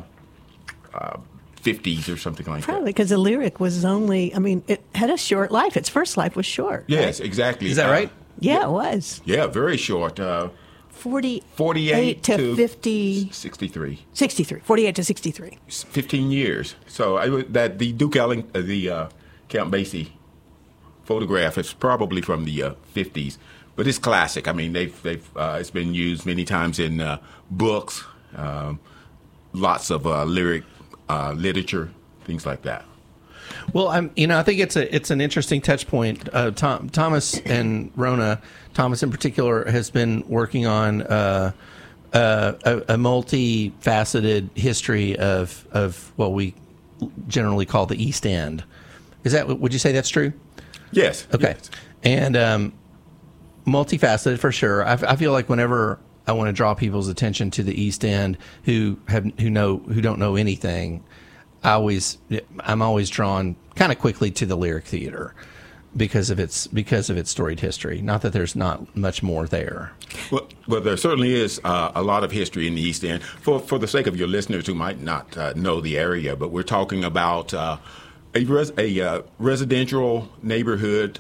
uh, fifties or something like Probably, that. because the Lyric was only, I mean, it had a short life. Its first life was short. Yes, right? exactly. Is that right? Uh, yeah, yeah, it was. Yeah, very short. Uh, forty-eight, forty-eight to, to fifty, sixty-three. sixty-three. forty-eight to sixty-three. fifteen years. So I, that the Duke Ellington, uh, the uh, Count Basie photograph is probably from the uh, fifties, but it's classic. I mean, they've they've uh, it's been used many times in uh, books, um, lots of uh, lyric uh, literature, things like that. Well, I'm, you know, I think it's a it's an interesting touch point. Uh, Tom, Thomas and Rona, Thomas in particular, has been working on uh, uh, a, a multifaceted history of of what we generally call the East End. Is that? Would you say that's true? Yes. Okay. Yes. And um, multifaceted for sure. I, I feel like whenever I want to draw people's attention to the East End, who have who know who don't know anything, I always I'm always drawn kind of quickly to the Lyric Theater because of its because of its storied history. Not that there's not much more there. Well, well there certainly is uh, a lot of history in the East End. For for the sake of your listeners who might not uh, know the area, but we're talking about uh, a res- a uh, residential neighborhood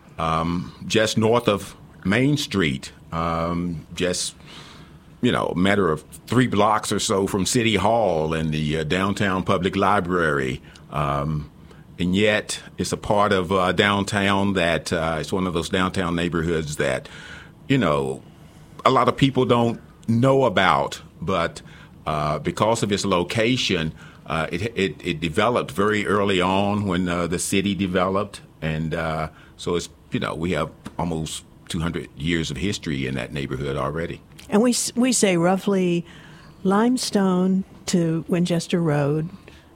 um, just north of Main Street, um, just. You know, a matter of three blocks or so from City Hall and the uh, downtown public library. Um, and yet it's a part of uh, downtown that uh, it's one of those downtown neighborhoods that, you know, a lot of people don't know about. But uh, because of its location, uh, it, it, it developed very early on when uh, the city developed. And uh, so it's, you know, we have almost two hundred years of history in that neighborhood already. And we we say roughly Limestone to Winchester Road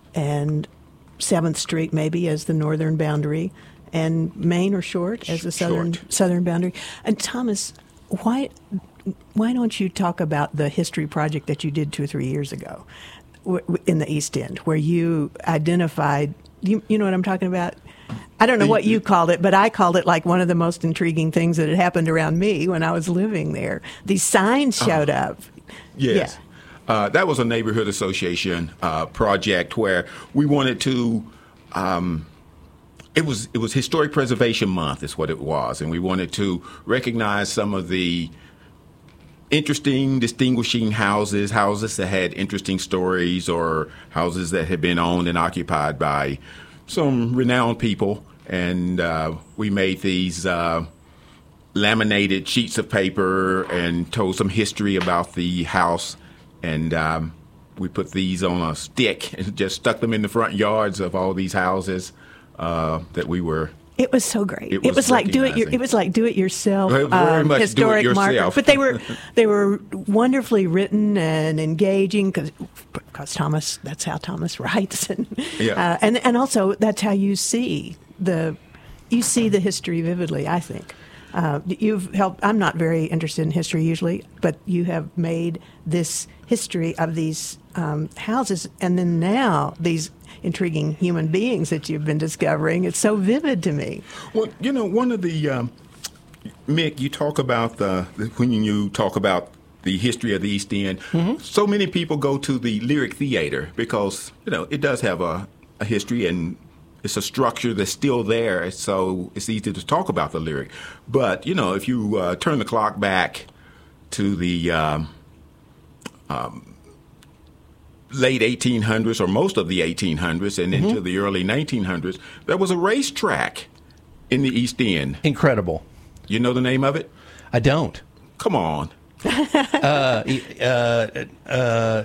and seventh Street maybe as the northern boundary, and Main or Short as the southern Short. southern boundary. And Thomas, why why don't you talk about the history project that you did two or three years ago w- w- in the East End, where you identified, you, you know what I'm talking about? I don't know what you called it, but I called it like one of the most intriguing things that had happened around me when I was living there. These signs showed uh, up. Yes. Yeah. Uh, that was a neighborhood association uh, project where we wanted to. Um, it was it was Historic Preservation Month, is what it was, and we wanted to recognize some of the interesting, distinguishing houses, houses that had interesting stories, or houses that had been owned and occupied by some renowned people. And uh, we made these uh, laminated sheets of paper and told some history about the house. And um, we put these on a stick and just stuck them in the front yards of all these houses uh, that we were. It was so great. It It was, was like do it. Your, recognizing. it was like do it yourself. Very um, much do it historic yourself. markers, but they were they were wonderfully written and engaging because because Thomas. That's how Thomas writes, and Yeah. uh, and and also that's how you see the you see the history vividly. I think. Uh, you've helped. I'm not very interested in history usually, but you have made this history of these um, houses, and then now these intriguing human beings that you've been discovering. It's so vivid to me. Well, you know, one of the um, Mick, you talk about the when you talk about the history of the East End. Mm-hmm. So many people go to the Lyric Theater because you know it does have a, a history and it's a structure that's still there. So it's easy to talk about the Lyric. But you know, if you uh, turn the clock back to the um, um, late eighteen hundreds or most of the eighteen hundreds and mm-hmm. into the early nineteen hundreds, there was a racetrack in the East End. Incredible. You know the name of it? I don't. Come on. uh, uh, uh,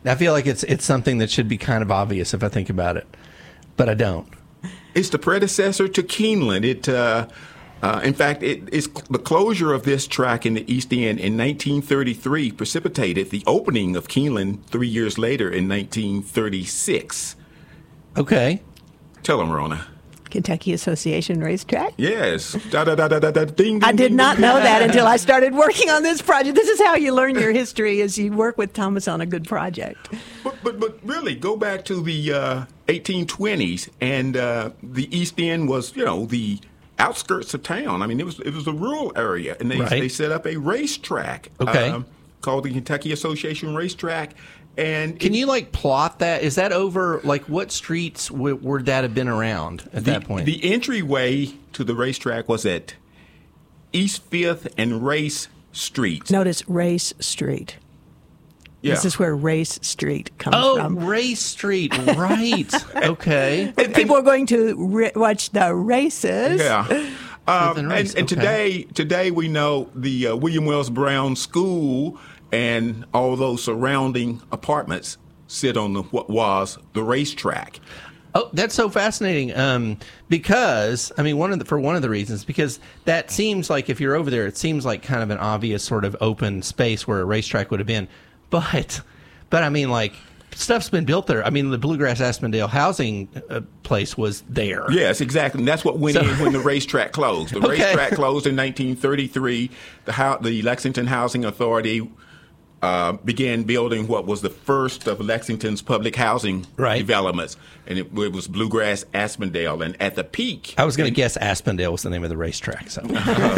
I feel like it's it's something that should be kind of obvious if I think about it, but I don't. It's the predecessor to Keeneland. It, uh, uh, in fact, it is the closure of this track in the East End in nineteen thirty-three precipitated the opening of Keeneland three years later in nineteen thirty-six. Okay. Tell them, Rona. Kentucky Association Racetrack. Yes. Da, da, da, da, da, da, ding, I ding, did ding, not ding. know that until I started working on this project. This is how you learn your history: is you work with Thomas on a good project. But, but, but really, go back to the uh, eighteen twenties, and uh, the East End was, you know, the outskirts of town. I mean, it was it was a rural area, and they Right. they set up a racetrack Okay. um, called the Kentucky Association Racetrack. And Can it- you like plot that? Is that over like what streets w- would that have been around at the, that point? The entryway to the racetrack was at East Fifth and Race Streets. Notice Race Street. Yeah. This is where Race Street comes oh, from. Race Street, right? Okay. If people are going to re- watch the races. Yeah. Um, and and race, and okay. today, today we know the uh, William Wells Brown School and all those surrounding apartments sit on the, what was the racetrack. Oh, that's so fascinating. Um, because I mean, one of the, for one of the reasons, because that seems like if you're over there, it seems like kind of an obvious sort of open space where a racetrack would have been. But, but I mean, like stuff's been built there. I mean, the Bluegrass Aspendale housing uh, place was there. Yes, exactly. And that's what went So- in when the racetrack closed. The Okay. racetrack closed in nineteen thirty-three. The, hou- the Lexington Housing Authority uh, began building what was the first of Lexington's public housing Right. developments. And it, it was Bluegrass Aspendale. And at the peak, I was going to guess Aspendale was the name of the racetrack. So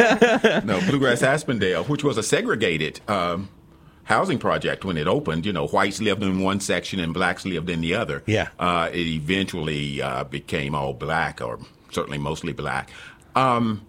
no, Bluegrass Aspendale, which was a segregated um, housing project when it opened. You know, whites lived in one section and blacks lived in the other. Yeah. Uh, it eventually uh, became all black, or certainly mostly black. Um,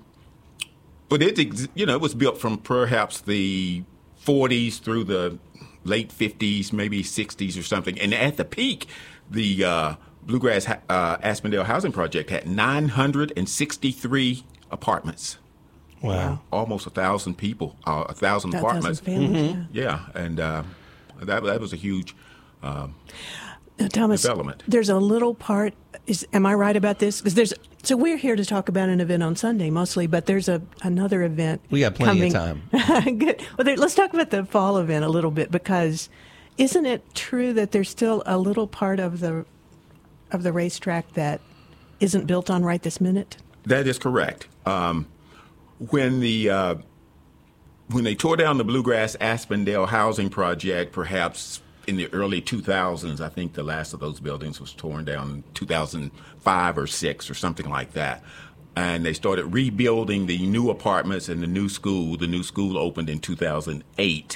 but it, ex- you know, it was built from perhaps the forties through the late fifties, maybe sixties or something. And at the peak, the uh, Bluegrass uh, Aspendale housing project had nine hundred sixty-three apartments. wow. Almost a thousand people, uh, a thousand That thousand apartments. families, yeah. Yeah, and uh, that that was a huge. Um, Now, Thomas, development. there's a little part. Is am I right about this? Because there's so we're here to talk about an event on Sunday mostly, but there's a another event. We got plenty of coming. Good. Well, there, let's talk about the fall event a little bit, because isn't it true that there's still a little part of the of the racetrack that isn't built on right this minute? that is correct. Um, when the uh, when they tore down the Bluegrass Aspendale housing project, perhaps in the early two thousands, I think the last of those buildings was torn down in two thousand five or six or something like that. And they started rebuilding the new apartments and the new school. The new school opened in two thousand eight.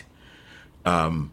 Um,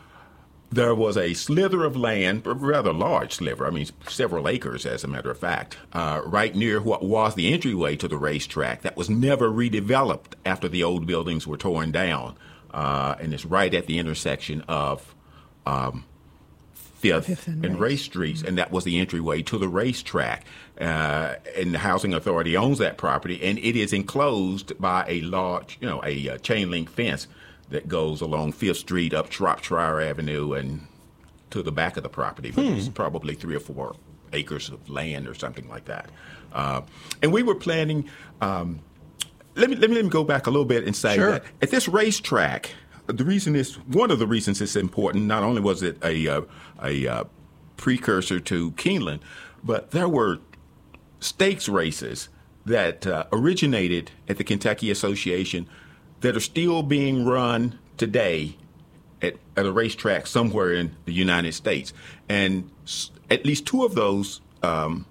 there was a slither of land, a rather large sliver, I mean, several acres, as a matter of fact, uh, right near what was the entryway to the racetrack that was never redeveloped after the old buildings were torn down. Uh, and it's right at the intersection of um, Fifth, Fifth and and Race. Race Streets, and that was the entryway to the racetrack. Uh, and the housing authority owns that property, and it is enclosed by a large, you know, a uh, chain link fence that goes along Fifth Street up Shropshire Avenue and to the back of the property. But it's probably three or four acres of land or something like that. Uh, and we were planning. Um, let me let me let me go back a little bit and say Sure. that at this racetrack, the reason is one of the reasons it's important. Not only was it a uh, a uh, precursor to Keeneland, but there were stakes races that uh, originated at the Kentucky Association that are still being run today at, at a racetrack somewhere in the United States. And s- at least two of those um,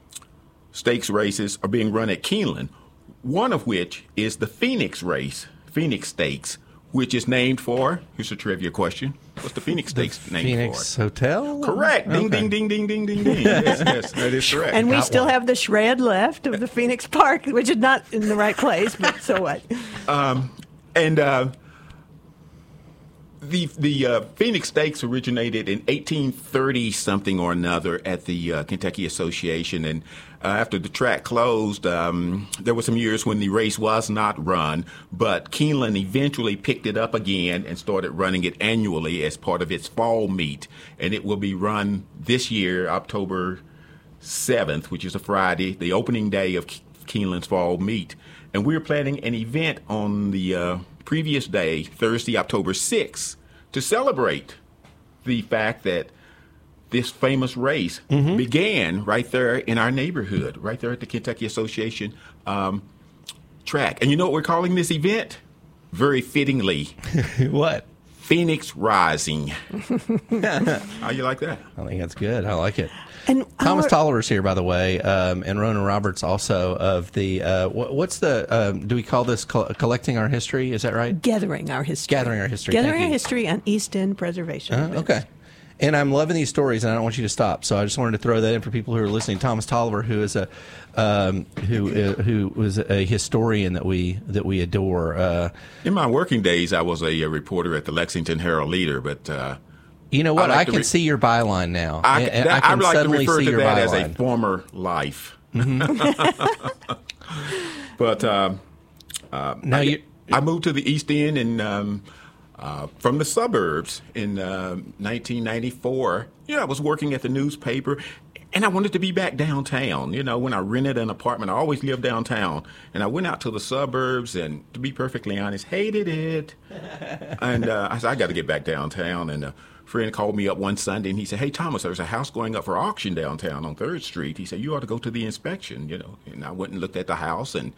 stakes races are being run at Keeneland, one of which is the Phoenix race, Phoenix Stakes, which is named for, here's a trivia question, what's the Phoenix Stakes named Phoenix for? Hotel? Correct. Ding, Okay. ding, ding, ding, ding, ding, ding. Yes, yes, that is correct. And we Got still one. have the shred left of the Phoenix Park, which is not in the right place, but so what? And uh, The the uh, Phoenix Steaks originated in eighteen thirty something or another at the uh, Kentucky Association, and uh, after the track closed, um, there were some years when the race was not run, but Keeneland eventually picked it up again and started running it annually as part of its fall meet, and it will be run this year, October seventh, which is a Friday, the opening day of Keeneland's fall meet, and we're planning an event on the uh, previous day, Thursday, October sixth, to celebrate the fact that this famous race mm-hmm. began right there in our neighborhood, right there at the Kentucky Association um, track. And you know what we're calling this event? Very fittingly. What? Phoenix Rising. How you like that? I think that's good. I like it. And Thomas our, Tolliver's here, by the way, um, and Ronan Roberts also of the, uh, what, what's the, um, do we call this col- collecting our history? Is that right? Gathering our history. Gathering our history. Gathering Thank our you. history on East End preservation. Uh, okay. And I'm loving these stories, and I don't want you to stop. So I just wanted to throw that in for people who are listening. Thomas Tolliver, who is a um, who uh, who was a historian that we that we adore. Uh, in my working days, I was a, a reporter at the Lexington Herald Leader, but uh, you know what? I, like I can re- see your byline now. I, and that, I can I'd like to suddenly refer see to your that as byline. a former life. Mm-hmm. But um, uh, now I, you, I moved to the East End and. Um, Uh, from the suburbs in uh, nineteen ninety-four. You know, I was working at the newspaper, and I wanted to be back downtown. You know, when I rented an apartment, I always lived downtown. And I went out to the suburbs, and to be perfectly honest, hated it. And uh, I said, I got to get back downtown. And a friend called me up one Sunday, and he said, hey, Thomas, there's a house going up for auction downtown on third Street. He said, you ought to go to the inspection, you know. And I went and looked at the house, and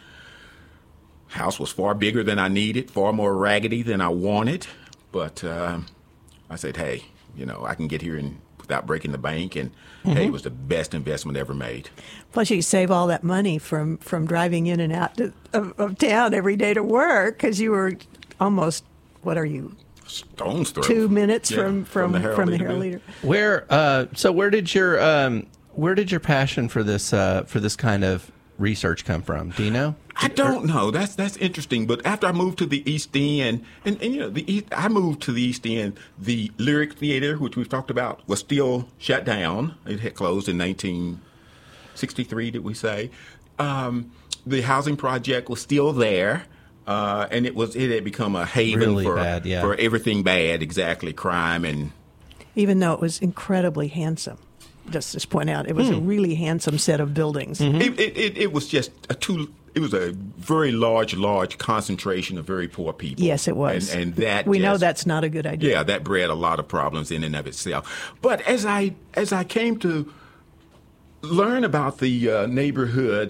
house was far bigger than I needed, far more raggedy than I wanted. But uh, I said, hey, you know, I can get here and without breaking the bank. And, mm-hmm. hey, it was the best investment ever made. Plus, you save all that money from, from driving in and out to, of, of town every day to work because you were almost, what are you? Stone's throw. Two minutes yeah, from, from, from the Herald from the Leader. Herald Leader. Where, uh, so where did your um, where did your passion for this uh, for this kind of research come from? Do you know? I don't know. That's that's interesting. But after I moved to the East End, and, and you know, the East, I moved to the East End. The Lyric Theater, which we've talked about, was still shut down. It had closed in nineteen sixty-three. Did we say? Um, the housing project was still there, uh, and it was it had become a haven Really for bad, yeah. for everything bad, exactly, crime and. Even though it was incredibly handsome. Just to point out, it was hmm. a really handsome set of buildings. Mm-hmm. It, it, it, it was just a too. It was a very large, large concentration of very poor people. Yes, it was. And, and that we just, know that's not a good idea. Yeah, that bred a lot of problems in and of itself. But as I as I came to learn about the uh, neighborhood,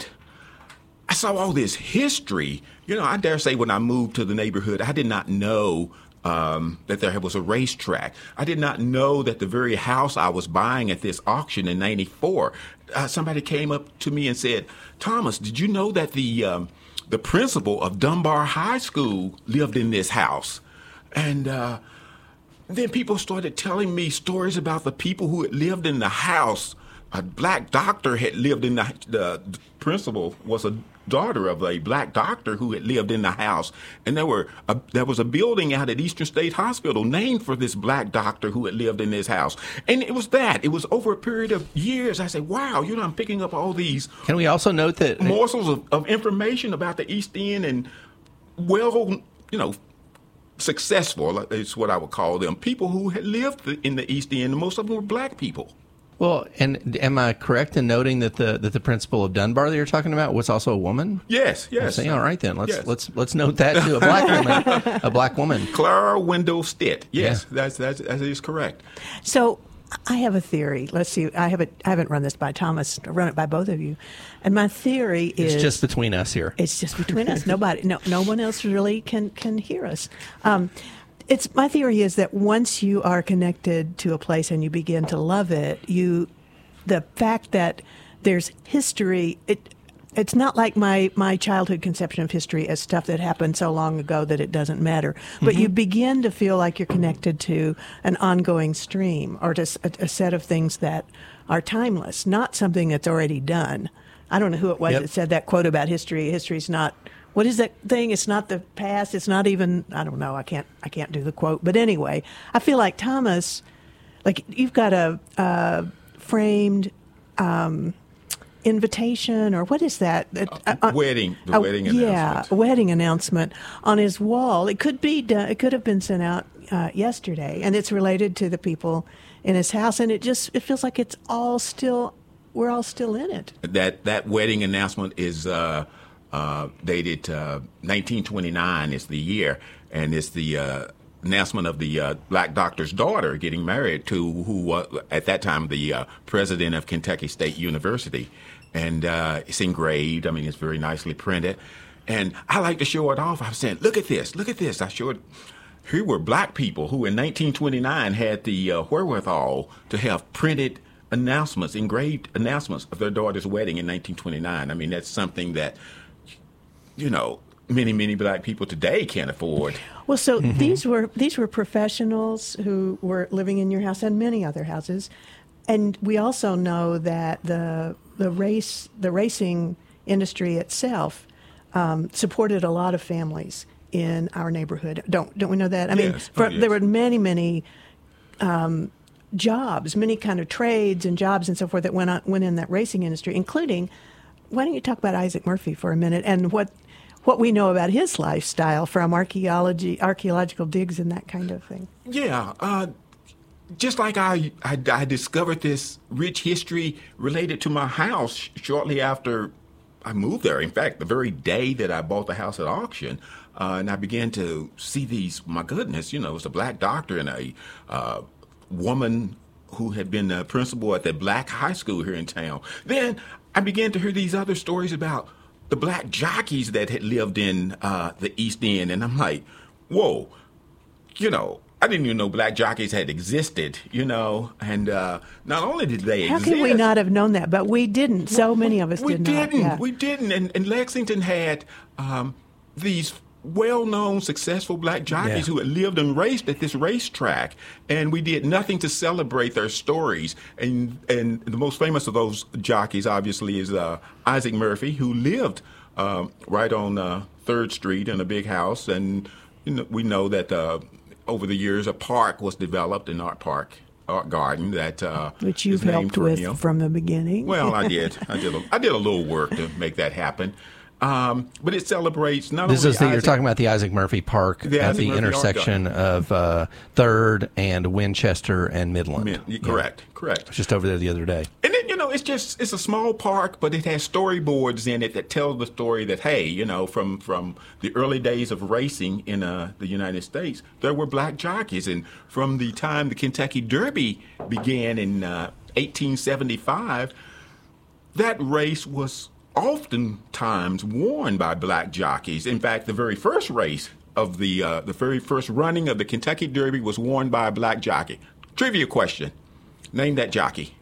I saw all this history. You know, I dare say when I moved to the neighborhood, I did not know um, that there was a racetrack. I did not know that the very house I was buying at this auction in ninety-four, uh, somebody came up to me and said, Thomas, did you know that the um, the principal of Dunbar High School lived in this house? And uh, then people started telling me stories about the people who had lived in the house. A black doctor had lived in the, the, the principal was a daughter of a black doctor who had lived in the house. And there were a, there was a building out at Eastern State Hospital named for this black doctor who had lived in this house. And it was that. It was over a period of years. I said, wow, you know, I'm picking up all these Can we also note that morsels of, of information about the East End and, well, you know, successful, is what I would call them, people who had lived in the East End. Most of them were black people. Well, and am I correct in noting that the that the principal of Dunbar that you're talking about was also a woman? Yes, yes. Saying, all right, then let's Yes. let's let's note that too. A black woman, a black woman. Clara Wendell Stitt. Yes, Yeah. that's that's that is correct. So I have a theory. Let's see. I haven't I haven't run this by Thomas. I run it by both of you. And my theory is It's just between us here. It's just between us. Nobody, no, no one else really can can hear us. Um, it's my theory is that once you are connected to a place and you begin to love it, you, the fact that there's history, it. It's not like my, my childhood conception of history as stuff that happened so long ago that it doesn't matter. But mm-hmm. you begin to feel like you're connected to an ongoing stream or to a, a set of things that are timeless, not something that's already done. I don't know who it was Yep. that said that quote about history. History's not what is that thing? It's not the past. It's not even, I don't know. I can't, I can't do the quote. But anyway, I feel like Thomas, like you've got a, a framed um, invitation, or what is that? Uh, uh, wedding, the a, wedding yeah, announcement. a wedding announcement on his wall. It could be, done, it could have been sent out uh, yesterday, and it's related to the people in his house, and it just, it feels like it's all still, we're all still in it. That that wedding announcement is uh, uh, dated uh, nineteen twenty-nine is the year, and it's the uh, announcement of the uh, black doctor's daughter getting married to who uh, at that time the uh, president of Kentucky State University, and uh, it's engraved. I mean, it's very nicely printed, and I like to show it off. I was saying, look at this, look at this. I showed. Here were black people who in nineteen twenty-nine had the uh, wherewithal to have printed announcements, engraved announcements of their daughter's wedding in nineteen twenty-nine. I mean, that's something that, you know, many, many black people today can't afford. Well, so mm-hmm. these were these were professionals who were living in your house and many other houses, and we also know that the the race the racing industry itself um, supported a lot of families in our neighborhood. Don't don't we know that? I mean, yes. for, oh, yes. there were many many. Um, jobs, many kind of trades and jobs and so forth that went on, went in that racing industry, including, why don't you talk about Isaac Murphy for a minute and what what we know about his lifestyle from archaeology, archaeological digs and that kind of thing. Yeah, uh, just like I, I, I discovered this rich history related to my house shortly after I moved there. In fact, the very day that I bought the house at auction, uh, and I began to see these, my goodness, you know, it was a black doctor and a uh, woman who had been the principal at the black high school here in town. Then I began to hear these other stories about the black jockeys that had lived in uh, the East End. And I'm like, whoa, you know, I didn't even know black jockeys had existed, you know. And uh, not only did they How exist. can we not have known that? But we didn't. So many of us we did didn't. not. Yeah. We didn't. And, and Lexington had um, these well-known, successful black jockeys Yeah. who had lived and raced at this racetrack, and we did nothing to celebrate their stories. And and the most famous of those jockeys, obviously, is uh, Isaac Murphy, who lived um, right on uh, Third Street in a big house. And you know, we know that uh, over the years, a park was developed, an art park, art garden that uh, Which you've is named helped for with him. from the beginning. Well, I did. I did. A, I did a little work to make that happen. Um, but it celebrates not This only is the, you're Isaac- talking about the Isaac Murphy Park The at Isaac the Murphy Art intersection of uh, Third and Winchester and Midland. Mid- yeah, correct, correct. I was just over there the other day. And then, you know, it's just, it's a small park, but it has storyboards in it that tell the story that, hey, you know, from, from the early days of racing in uh, the United States, there were black jockeys. And from the time the Kentucky Derby began in uh, eighteen seventy-five, that race was oftentimes won by black jockeys. In fact, the very first race of the, uh, the very first running of the Kentucky Derby was won by a black jockey. Trivia question. Name that jockey.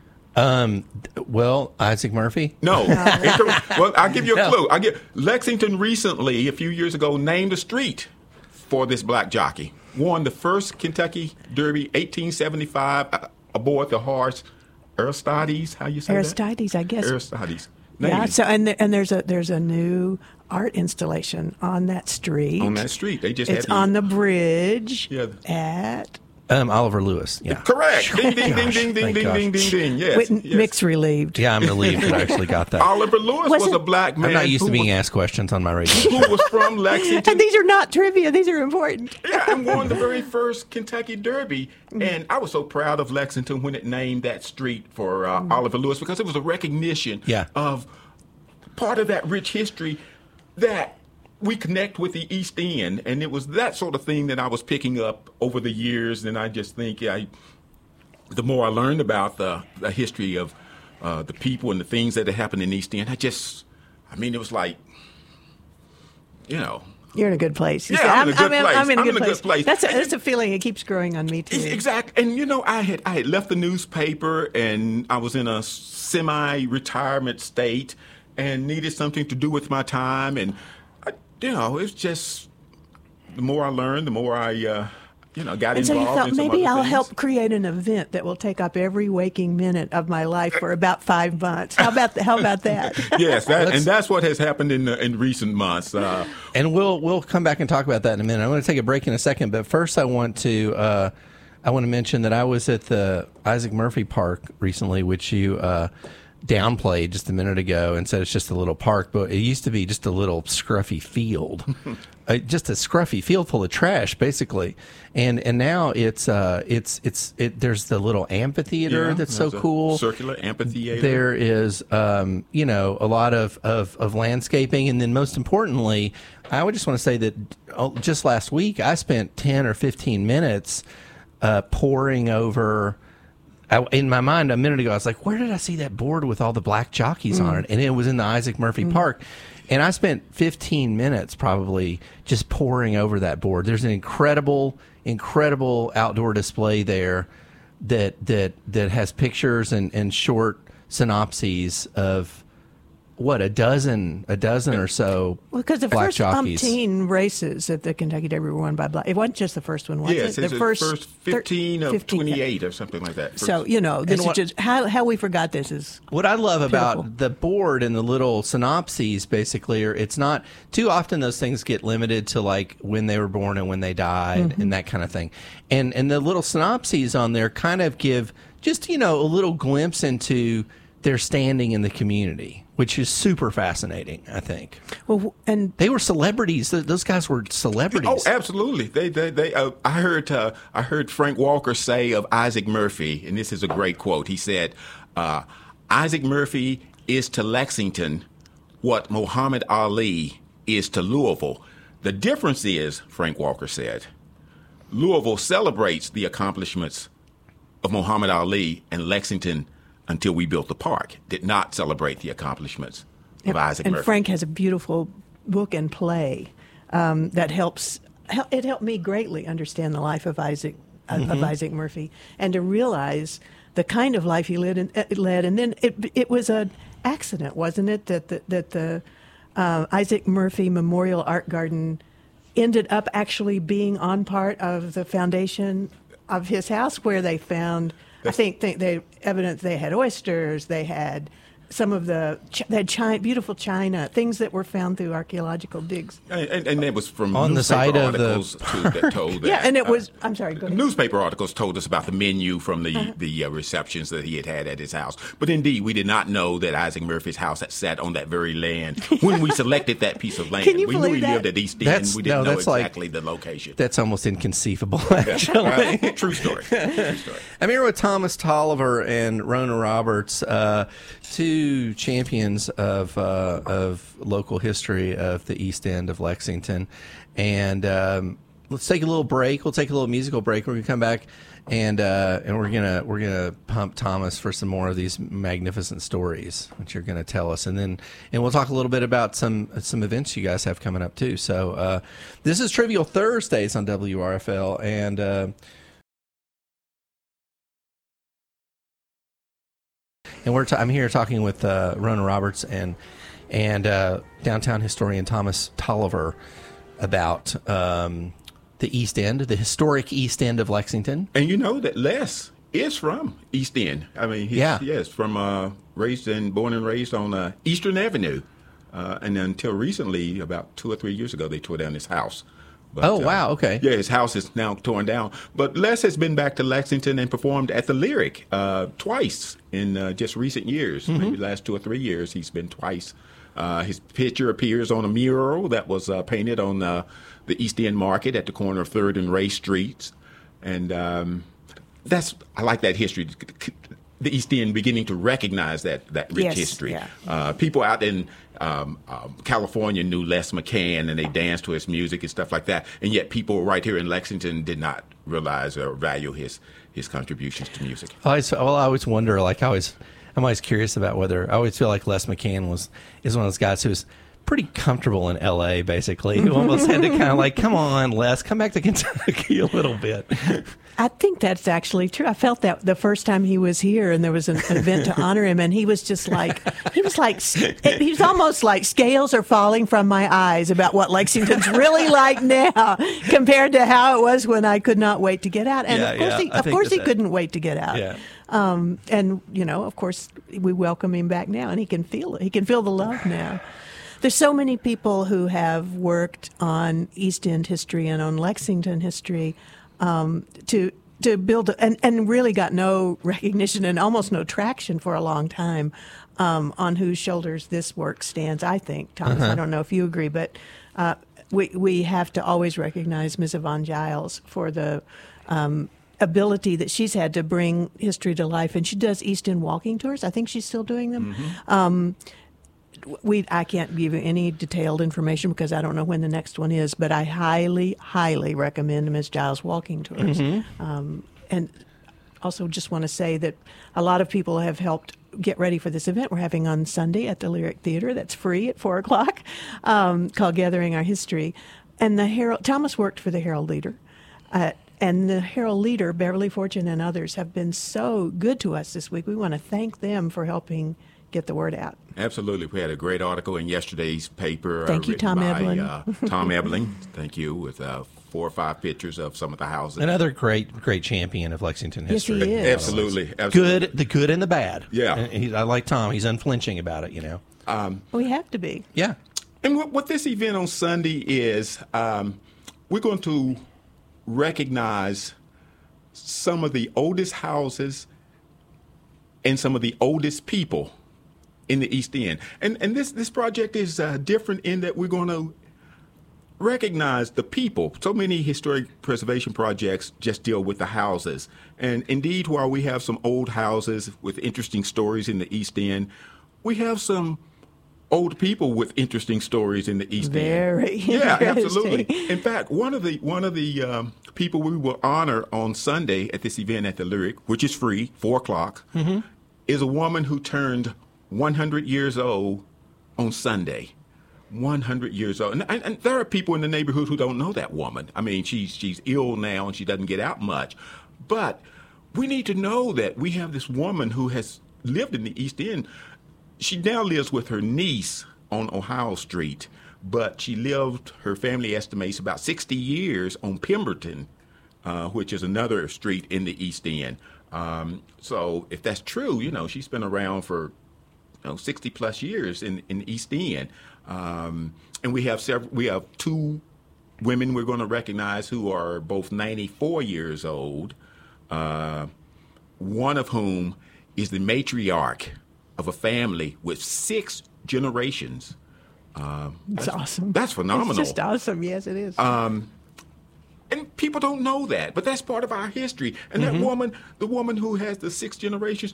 Um, well, Isaac Murphy. No. Well, I'll give you a clue. I get Lexington recently, a few years ago, named a street for this black jockey. Won the first Kentucky Derby, eighteen seventy-five, uh, aboard the horse Aristides. How you say Aristides, that? I guess. Aristides. Yeah. Named So and there, and there's a there's a new art installation on that street. on that street. They just It's had the, on the bridge Yeah. at Um, Oliver Lewis. Yeah. correct. Ding ding ding Gosh, ding ding thank ding gosh. ding ding ding. Yes. Whit- yes. Mix relieved. Yeah, I'm relieved that I actually got that. Oliver Lewis was, Was a it- black man. I'm not used who to being was, asked questions on my radio. who was from Lexington. And these are not trivia; these are important. Yeah, and won the very first Kentucky Derby. And I was so proud of Lexington when it named that street for uh, Oliver Lewis, because it was a recognition Yeah. of part of that rich history that we connect with the East End. And it was that sort of thing that I was picking up over the years. And I just think I, the more I learned about the, the history of uh, the people and the things that had happened in the East End, I just, I mean, it was like, you know, You're in a good place. You Yeah, see, I'm in a good I'm, place. I'm in a I'm good in a place. good place. That's a, And that's a feeling that keeps growing on me too. Exactly. And, you know, I had I had left the newspaper and I was in a semi-retirement state and needed something to do with my time. And, I, you know, it's just the more I learned, the more I, uh, you know, got And so involved you thought in some maybe other I'll things. help create an event that will take up every waking minute of my life for about five months. How about th- how about that? Yes, that, and that's what has happened in the, in recent months. Uh, And we'll we'll come back and talk about that in a minute. I'm going to take a break in a second, but first I want to uh, I want to mention that I was at the Isaac Murphy Park recently, which you uh, downplayed just a minute ago and said it's just a little park, but it used to be just a little scruffy field, uh, just a scruffy field full of trash, basically. And and now it's uh it's it's it. There's the little amphitheater yeah, that's so there's a cool. Circular amphitheater. There is, um, you know, a lot of, of, of landscaping. And then most importantly, I would just want to say that oh, just last week, I spent ten or fifteen minutes uh, poring over. I, in my mind, a minute ago, I was like, where did I see that board with all the black jockeys on it? And it was in the Isaac Murphy Park. And I spent fifteen minutes probably just poring over that board. There's an incredible, incredible outdoor display there that that that has pictures and, and short synopses of what a dozen a dozen or so Well, because the black first jockeys. umpteen races at the Kentucky Derby were won by black. It wasn't just the first one, was Yes, it? it's The the first, first, thir- fifteen of fifteen. twenty-eight or something like that. So First- you know, this And is what- just how how we forgot this is What I love about Pitiful. the board and the little synopses basically are it's not too often those things get limited to like when they were born and when they died and that kind of thing. And and the little synopses on there kind of give just, you know, a little glimpse into their standing in the community, which is super fascinating, I think. well, and They were celebrities. Th- Those guys were celebrities. Oh, absolutely. They, they, they. Uh, I heard, uh, I heard Frank Walker say of Isaac Murphy, and this is a great quote. He said, uh, "Isaac Murphy is to Lexington what Muhammad Ali is to Louisville. The difference is," Frank Walker said, "Louisville celebrates the accomplishments of Muhammad Ali, and Lexington, until we built the park, did not celebrate the accomplishments of Isaac and Murphy." Frank has a beautiful book and play um, that helps. hel- It helped me greatly understand the life of Isaac of, of Isaac Murphy and to realize the kind of life he led. And, uh, led. and then it it was an accident, wasn't it, that the, that the uh, Isaac Murphy Memorial Art Garden ended up actually being on part of the foundation of his house, where they found. I think they, they evidence they had oysters, they had some of the ch- they had china, beautiful china, things that were found through archaeological digs. And, and, and it was from On the newspaper side of the- articles too, that told that. Yeah, and it uh, was. I'm sorry. Go ahead. Newspaper articles told us about the menu from the Uh-huh. the uh, receptions that he had had at his house. But indeed, we did not know that Isaac Murphy's house had sat on that very land when we selected that piece of land. Can you we knew believe he that? lived at East End. That's- We didn't no, know that's like- exactly the location. That's almost inconceivable, actually. Uh, true story. True story. I'm here with Thomas Tolliver and Rona Roberts, uh, two champions of uh, of local history of the East End of Lexington. And um, let's take a little break. We'll take a little musical break. We're gonna come back and uh, and we're gonna we're gonna pump Thomas for some more of these magnificent stories, which you're gonna tell us, and then and we'll talk a little bit about some some events you guys have coming up too. So uh, this is Trivial Thursdays on W R F L, and. Uh, And we're t- I'm here talking with uh, Rona Roberts and and uh, downtown historian Thomas Tolliver about um, the East End, the historic East End of Lexington. And you know that Les is from East End. I mean, he's, Yeah. yes, from uh, raised and born and raised on uh, Eastern Avenue. Uh, and until recently, about two or three years ago, they tore down his house. But, Oh, wow, okay. Yeah, his house is now torn down. But Les has been back to Lexington and performed at the Lyric uh, twice in uh, just recent years. Mm-hmm. Maybe the last two or three years, he's been twice. Uh, his picture appears on a mural that was uh, painted on uh, the East End Market at the corner of third and Ray Streets. And um, that's I like that history. The East End beginning to recognize that that rich Yes, history. yeah. Uh, people out in um, um, California knew Les McCann and they danced to his music and stuff like that. And yet people right here in Lexington did not realize or value his his contributions to music. I always, well, I always wonder, like, I always, I'm always curious about whether I always feel like Les McCann was is one of those guys who's pretty comfortable in L A, basically. You almost had to kind of like, come on, Les, come back to Kentucky a little bit. I think that's actually true. I felt that the first time he was here, and there was an event to honor him, and he was just like, he was like, he was almost like scales are falling from my eyes about what Lexington's really like now compared to how it was when I could not wait to get out. And Yeah, of course, yeah, he, I of think course, that he that- couldn't wait to get out. Yeah. Um, and you know, of course, we welcome him back now, and he can feel it. He can feel the love now. There's so many people who have worked on East End history and on Lexington history um, to to build a, and and really got no recognition and almost no traction for a long time um, on whose shoulders this work stands. I think, Thomas. Uh-huh. I don't know if you agree, but uh, we we have to always recognize Miz Yvonne Giles for the um, ability that she's had to bring history to life, and she does East End walking tours. I think she's still doing them. Mm-hmm. Um, we I can't give you any detailed information because I don't know when the next one is, but I highly, highly recommend Miz Giles walking tours. Mm-hmm. Um, and also just want to say that a lot of people have helped get ready for this event we're having on Sunday at the Lyric Theater. That's free at four o'clock, um, called Gathering Our History. And the Herald, Thomas worked for the Herald Leader. Uh, and the Herald Leader, Beverly Fortune and others, have been so good to us this week. We want to thank them for helping get the word out. Absolutely. We had a great article in yesterday's paper. Thank you, written Tom by, Evelyn. Uh, Tom Evelyn. Thank you. With uh, four or five pictures of some of the houses. Another great, great champion of Lexington Yes, he history. is. Absolutely. Absolutely. Good, the good and the bad. Yeah. And he, I like Tom. He's unflinching about it, you know. We have to be. Yeah. And what, what this event on Sunday is, um, we're going to recognize some of the oldest houses and some of the oldest people in the East End. And and this, this project is uh, different in that we're going to recognize the people. So many historic preservation projects just deal with the houses. And indeed, while we have some old houses with interesting stories in the East End, we have some old people with interesting stories in the East Very End. Yeah, interesting. absolutely. In fact, one of the one of the um, people we will honor on Sunday at this event at the Lyric, which is free, four o'clock, Mm-hmm. is a woman who turned one hundred years old on Sunday. one hundred years old. And, and, and there are people in the neighborhood who don't know that woman. I mean, she's she's ill now and she doesn't get out much. But we need to know that we have this woman who has lived in the East End. She now lives with her niece on Ohio Street, but she lived, her family estimates, about sixty years on Pemberton, uh, which is another street in the East End. Um, so if that's true, you know, she's been around for you know, sixty plus years in, in the East End. Um, and we have several, we have two women we're going to recognize who are both ninety-four years old, uh, one of whom is the matriarch of a family with six generations. Um, It's that's, awesome. That's phenomenal. It's just awesome. Yes, it is. And people don't know that, but that's part of our history. And that woman, the woman who has the six generations,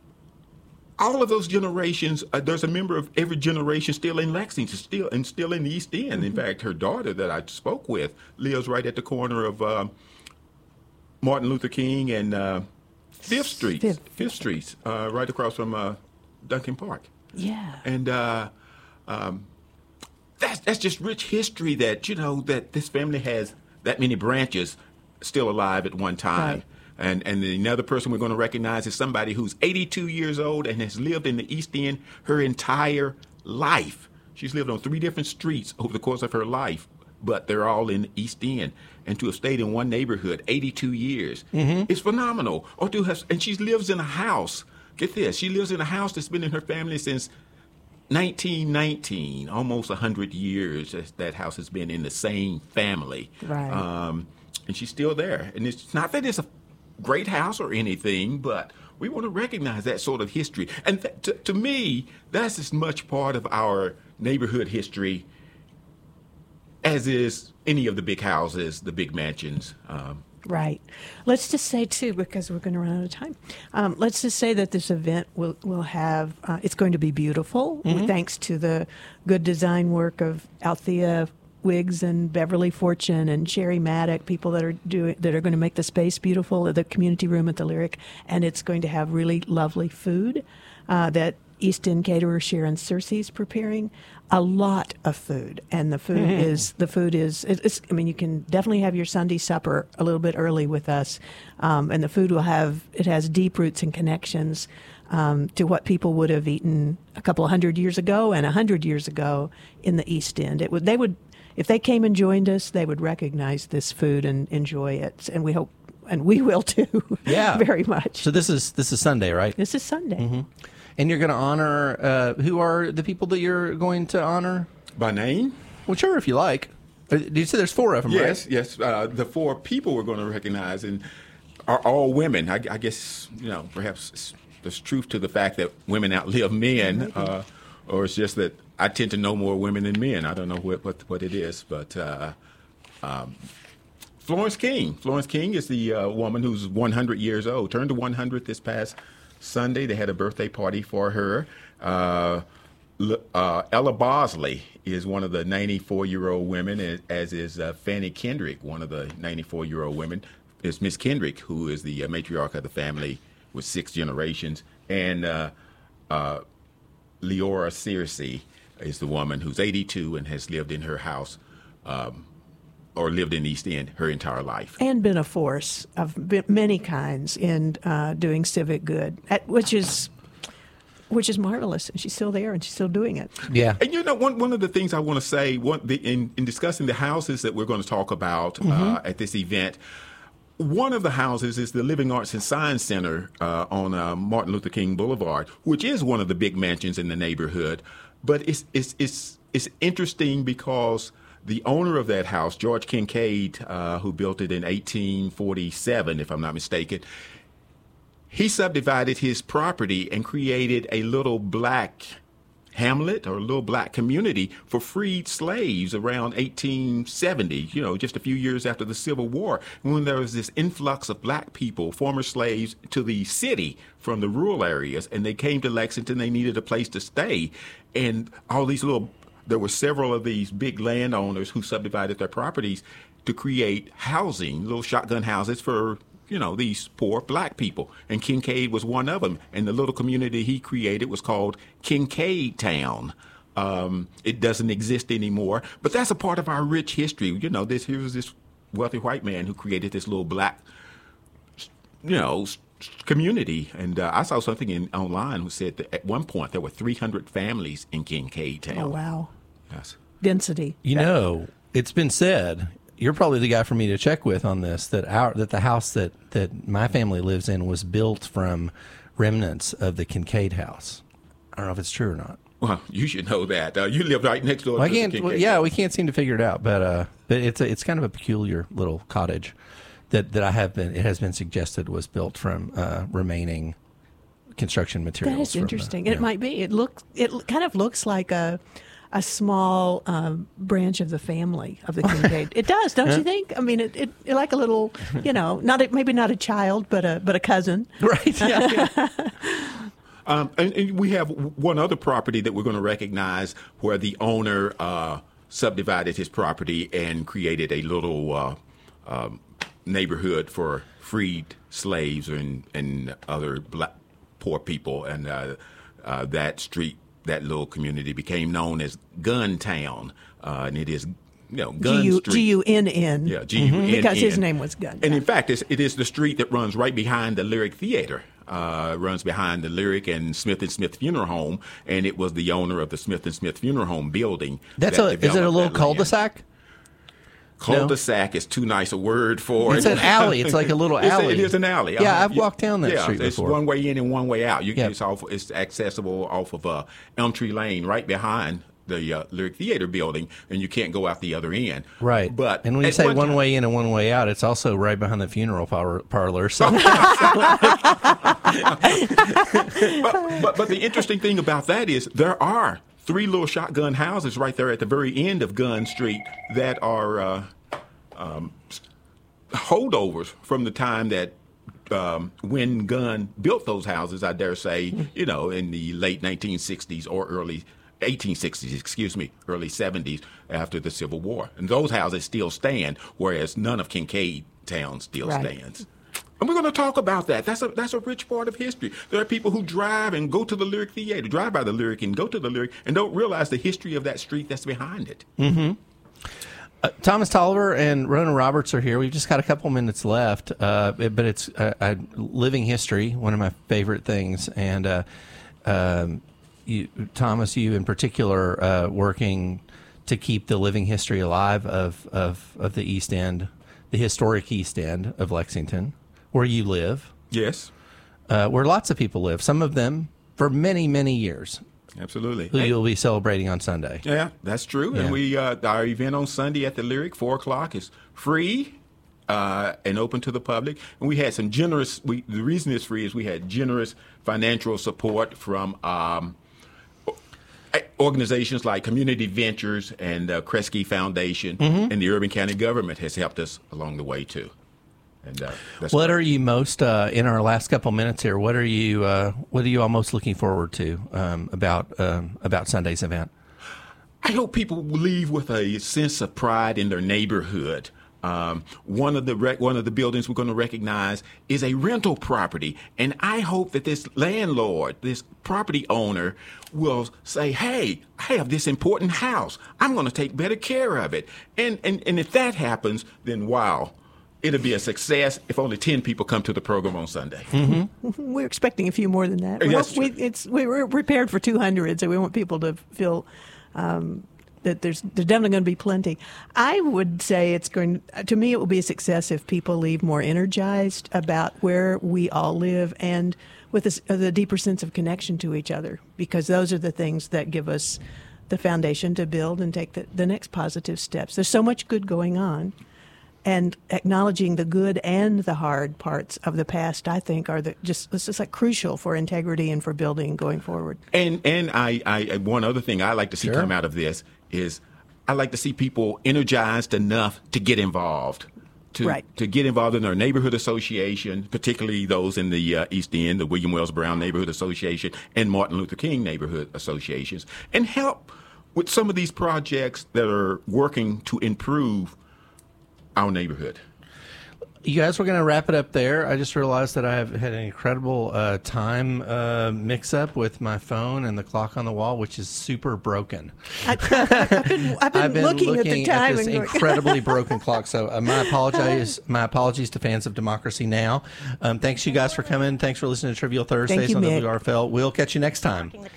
all of those generations, uh, there's a member of every generation still in Lexington, still and still in the East End. In fact, her daughter that I spoke with lives right at the corner of uh, Martin Luther King and uh, Fifth Street. Fifth. Fifth Street, uh, right across from uh, Duncan Park. yeah. And uh, um, that's that's just rich history that, you know, that this family has that many branches still alive at one time. Right. And and the another person we're going to recognize is somebody who's eighty-two years old and has lived in the East End her entire life. She's lived on three different streets over the course of her life, but they're all in the East End. And to have stayed in one neighborhood eighty-two years is phenomenal. Or to have, and she lives in a house. Get this, she lives in a house that's been in her family since nineteen nineteen, almost one hundred years. That, that house has been in the same family. Right. Um, and she's still there. And it's not that it's a great house or anything, but we want to recognize that sort of history. And th- to, to me, that's as much part of our neighborhood history as is any of the big houses, the big mansions. Um, Right. Let's just say, too, because we're going to run out of time, um, let's just say that this event will, will have, uh, it's going to be beautiful, thanks to the good design work of Althea Wiggs and Beverly Fortune and Sherry Maddock, people that are doing that are going to make the space beautiful, the community room at the Lyric, and it's going to have really lovely food uh, that East End caterer Sharon Cersei's preparing a lot of food, and the food mm. is the food is. It's, I mean, you can definitely have your Sunday supper a little bit early with us, um, and the food will have it has deep roots and connections um, to what people would have eaten a couple of hundred years ago and a hundred years ago in the East End. It would they would if they came and joined us, they would recognize this food and enjoy it, and we hope. And we will too. Yeah, very much. So this is this is Sunday, right? This is Sunday. Mm-hmm. And you're going to honor uh, who are the people that you're going to honor by name? Well, sure, if you like. Did you say there's four of them? Yes, right? yes. Uh, the four people we're going to recognize and are all women. I, I guess you know perhaps there's truth to the fact that women outlive men, uh, or it's just that I tend to know more women than men. I don't know what what, what it is, but. Uh, um, Florence King. Florence King is the uh, woman who's one hundred years old. Turned to one hundred this past Sunday. They had a birthday party for her. Uh, uh, Ella Bosley is one of the ninety-four-year-old women, as is uh, Fanny Kendrick, one of the ninety-four-year-old women. It's Miss Kendrick, who is the uh, matriarch of the family with six generations. And uh, uh, Leora Searcy is the woman who's eighty-two and has lived in her house um, or lived in East End her entire life. And been a force of many kinds in uh, doing civic good, at, which is which is marvelous. And she's still there and she's still doing it. Yeah. And you know, one one of the things I want to say one, the, in, in discussing the houses that we're going to talk about mm-hmm. uh, at this event, one of the houses is the Living Arts and Science Center uh, on uh, Martin Luther King Boulevard, which is one of the big mansions in the neighborhood. But it's it's it's it's interesting because the owner of that house, George Kincaid, uh, who built it in eighteen forty-seven, if I'm not mistaken, he subdivided his property and created a little black hamlet or a little black community for freed slaves around eighteen seventy, you know, just a few years after the Civil War, when there was this influx of black people, former slaves, to the city from the rural areas, and they came to Lexington. They needed a place to stay, and all these little There were several of these big landowners who subdivided their properties to create housing, little shotgun houses for, you know, these poor black people. And Kincaid was one of them. And the little community he created was called Kincaid Town. Um, it doesn't exist anymore. But that's a part of our rich history. You know, this here was this wealthy white man who created this little black, you know, community. And uh, I saw something in online who said that at one point there were three hundred families in Kincaid Town. Oh, wow. Yes. Density. You know, it's been said, you're probably the guy for me to check with on this, that our that the house that, that my family lives in was built from remnants of the Kincaid house. I don't know if it's true or not. Well, you should know that. Uh, you live right next door well, to I can't, the well, Kincaid. yeah, we can't seem to figure it out, but uh, but it's a, it's kind of a peculiar little cottage that, that I have been, it has been suggested was built from uh, remaining construction materials. That is from interesting. The, and yeah. It might be. It looks. It kind of looks like a a small um, branch of the family of the Kincaid. It does, don't you think? I mean, it, it, it like a little, you know, not a, maybe not a child, but a but a cousin. Right. Yeah. yeah. Um, and, and we have one other property that we're going to recognize where the owner uh, subdivided his property and created a little uh, um, neighborhood for freed slaves and, and other black poor people. And uh, uh, that street, that little community became known as Gun Town. Uh, and it is, you know, Gun G U, Street. G U N N. Yeah, G U N N. Because his name was Gun. And in fact, it's, it is the street that runs right behind the Lyric Theater. Uh, runs behind the Lyric and Smith and Smith Funeral Home, and it was the owner of the Smith and Smith Funeral Home building. That's that a. Is it a developed little that cul-de-sac? land. Cul-de-sac no. is too nice a word for it's it. It's an alley. It's like a little it's alley. A, it is an alley. Yeah, uh, I've walked down that yeah, street it's before. one way in and one way out. You, yep. it's, off, it's accessible off of uh, Elm Tree Lane, right behind the uh, Lyric Theater building, and you can't go out the other end. Right. But and when you say one, one time, way in and one way out, it's also right behind the funeral par- parlor. So. but, but, but the interesting thing about that is there are three little shotgun houses right there at the very end of Gun Street that are uh, um, holdovers from the time that um, when Gunn built those houses, I dare say, you know, in the late nineteen sixties or early eighteen sixties, excuse me, early seventies after the Civil War. And those houses still stand, whereas none of Kincaid Town still right. stands. And we're going to talk about that. That's a that's a rich part of history. There are people who drive and go to the Lyric Theater, drive by the Lyric and go to the Lyric, and don't realize the history of that street that's behind it. Mm-hmm. Uh, Thomas Tolliver and Rona Roberts are here. We've just got a couple minutes left, uh, but it's uh, uh, living history, one of my favorite things. And uh, um, you, Thomas, you in particular, uh, working to keep the living history alive of, of, of the East End, the historic East End of Lexington, where you live. Yes. Uh, where lots of people live, some of them for many, many years. Absolutely. Who you'll be celebrating on Sunday. Yeah, that's true. Yeah. And we uh, our event on Sunday at the Lyric, four o'clock, is free uh, and open to the public. And we had some generous. We the reason it's free is we had generous financial support from um, organizations like Community Ventures and uh, Kresge Foundation, Mm-hmm. and the Urban County government has helped us along the way too. And uh, that's What great. are you most uh, in our last couple minutes here? What are you uh, What are you all most looking forward to um, about um, about Sunday's event? I hope people leave with a sense of pride in their neighborhood. Um, one of the rec- one of the buildings we're going to recognize is a rental property, and I hope that this landlord, this property owner, will say, "Hey, I have this important house. I'm going to take better care of it." And and and if that happens, then wow. It'll be a success if only ten people come to the program on Sunday. Mm-hmm. We're expecting a few more than that. Yes, we, it's, we were prepared for two hundred, so we want people to feel um, that there's, there's definitely going to be plenty. I would say it's going, to me, it will be a success if people leave more energized about where we all live and with a, a deeper sense of connection to each other, because those are the things that give us the foundation to build and take the, the next positive steps. There's so much good going on. And acknowledging the good and the hard parts of the past, I think, are the, just it's just like crucial for integrity and for building going forward. And and I, I one other thing I like to see Sure. come out of this is I like to see people energized enough to get involved. To, Right. to get involved in their neighborhood association, particularly those in the uh, East End, the William Wells Brown Neighborhood Association and Martin Luther King Neighborhood Associations, and help with some of these projects that are working to improve our neighborhood. You guys, we're going to wrap it up there. I just realized that I have had an incredible uh, time uh, mix-up with my phone and the clock on the wall, which is super broken. I, I've been, I've been, I've been looking, looking, at the time this and going, incredibly broken clock. So uh, my apologies, my apologies to fans of Democracy Now! Um, thanks you guys for coming. Thanks for listening to Trivial Thursdays you, on Mick. W R F L. We'll catch you next time.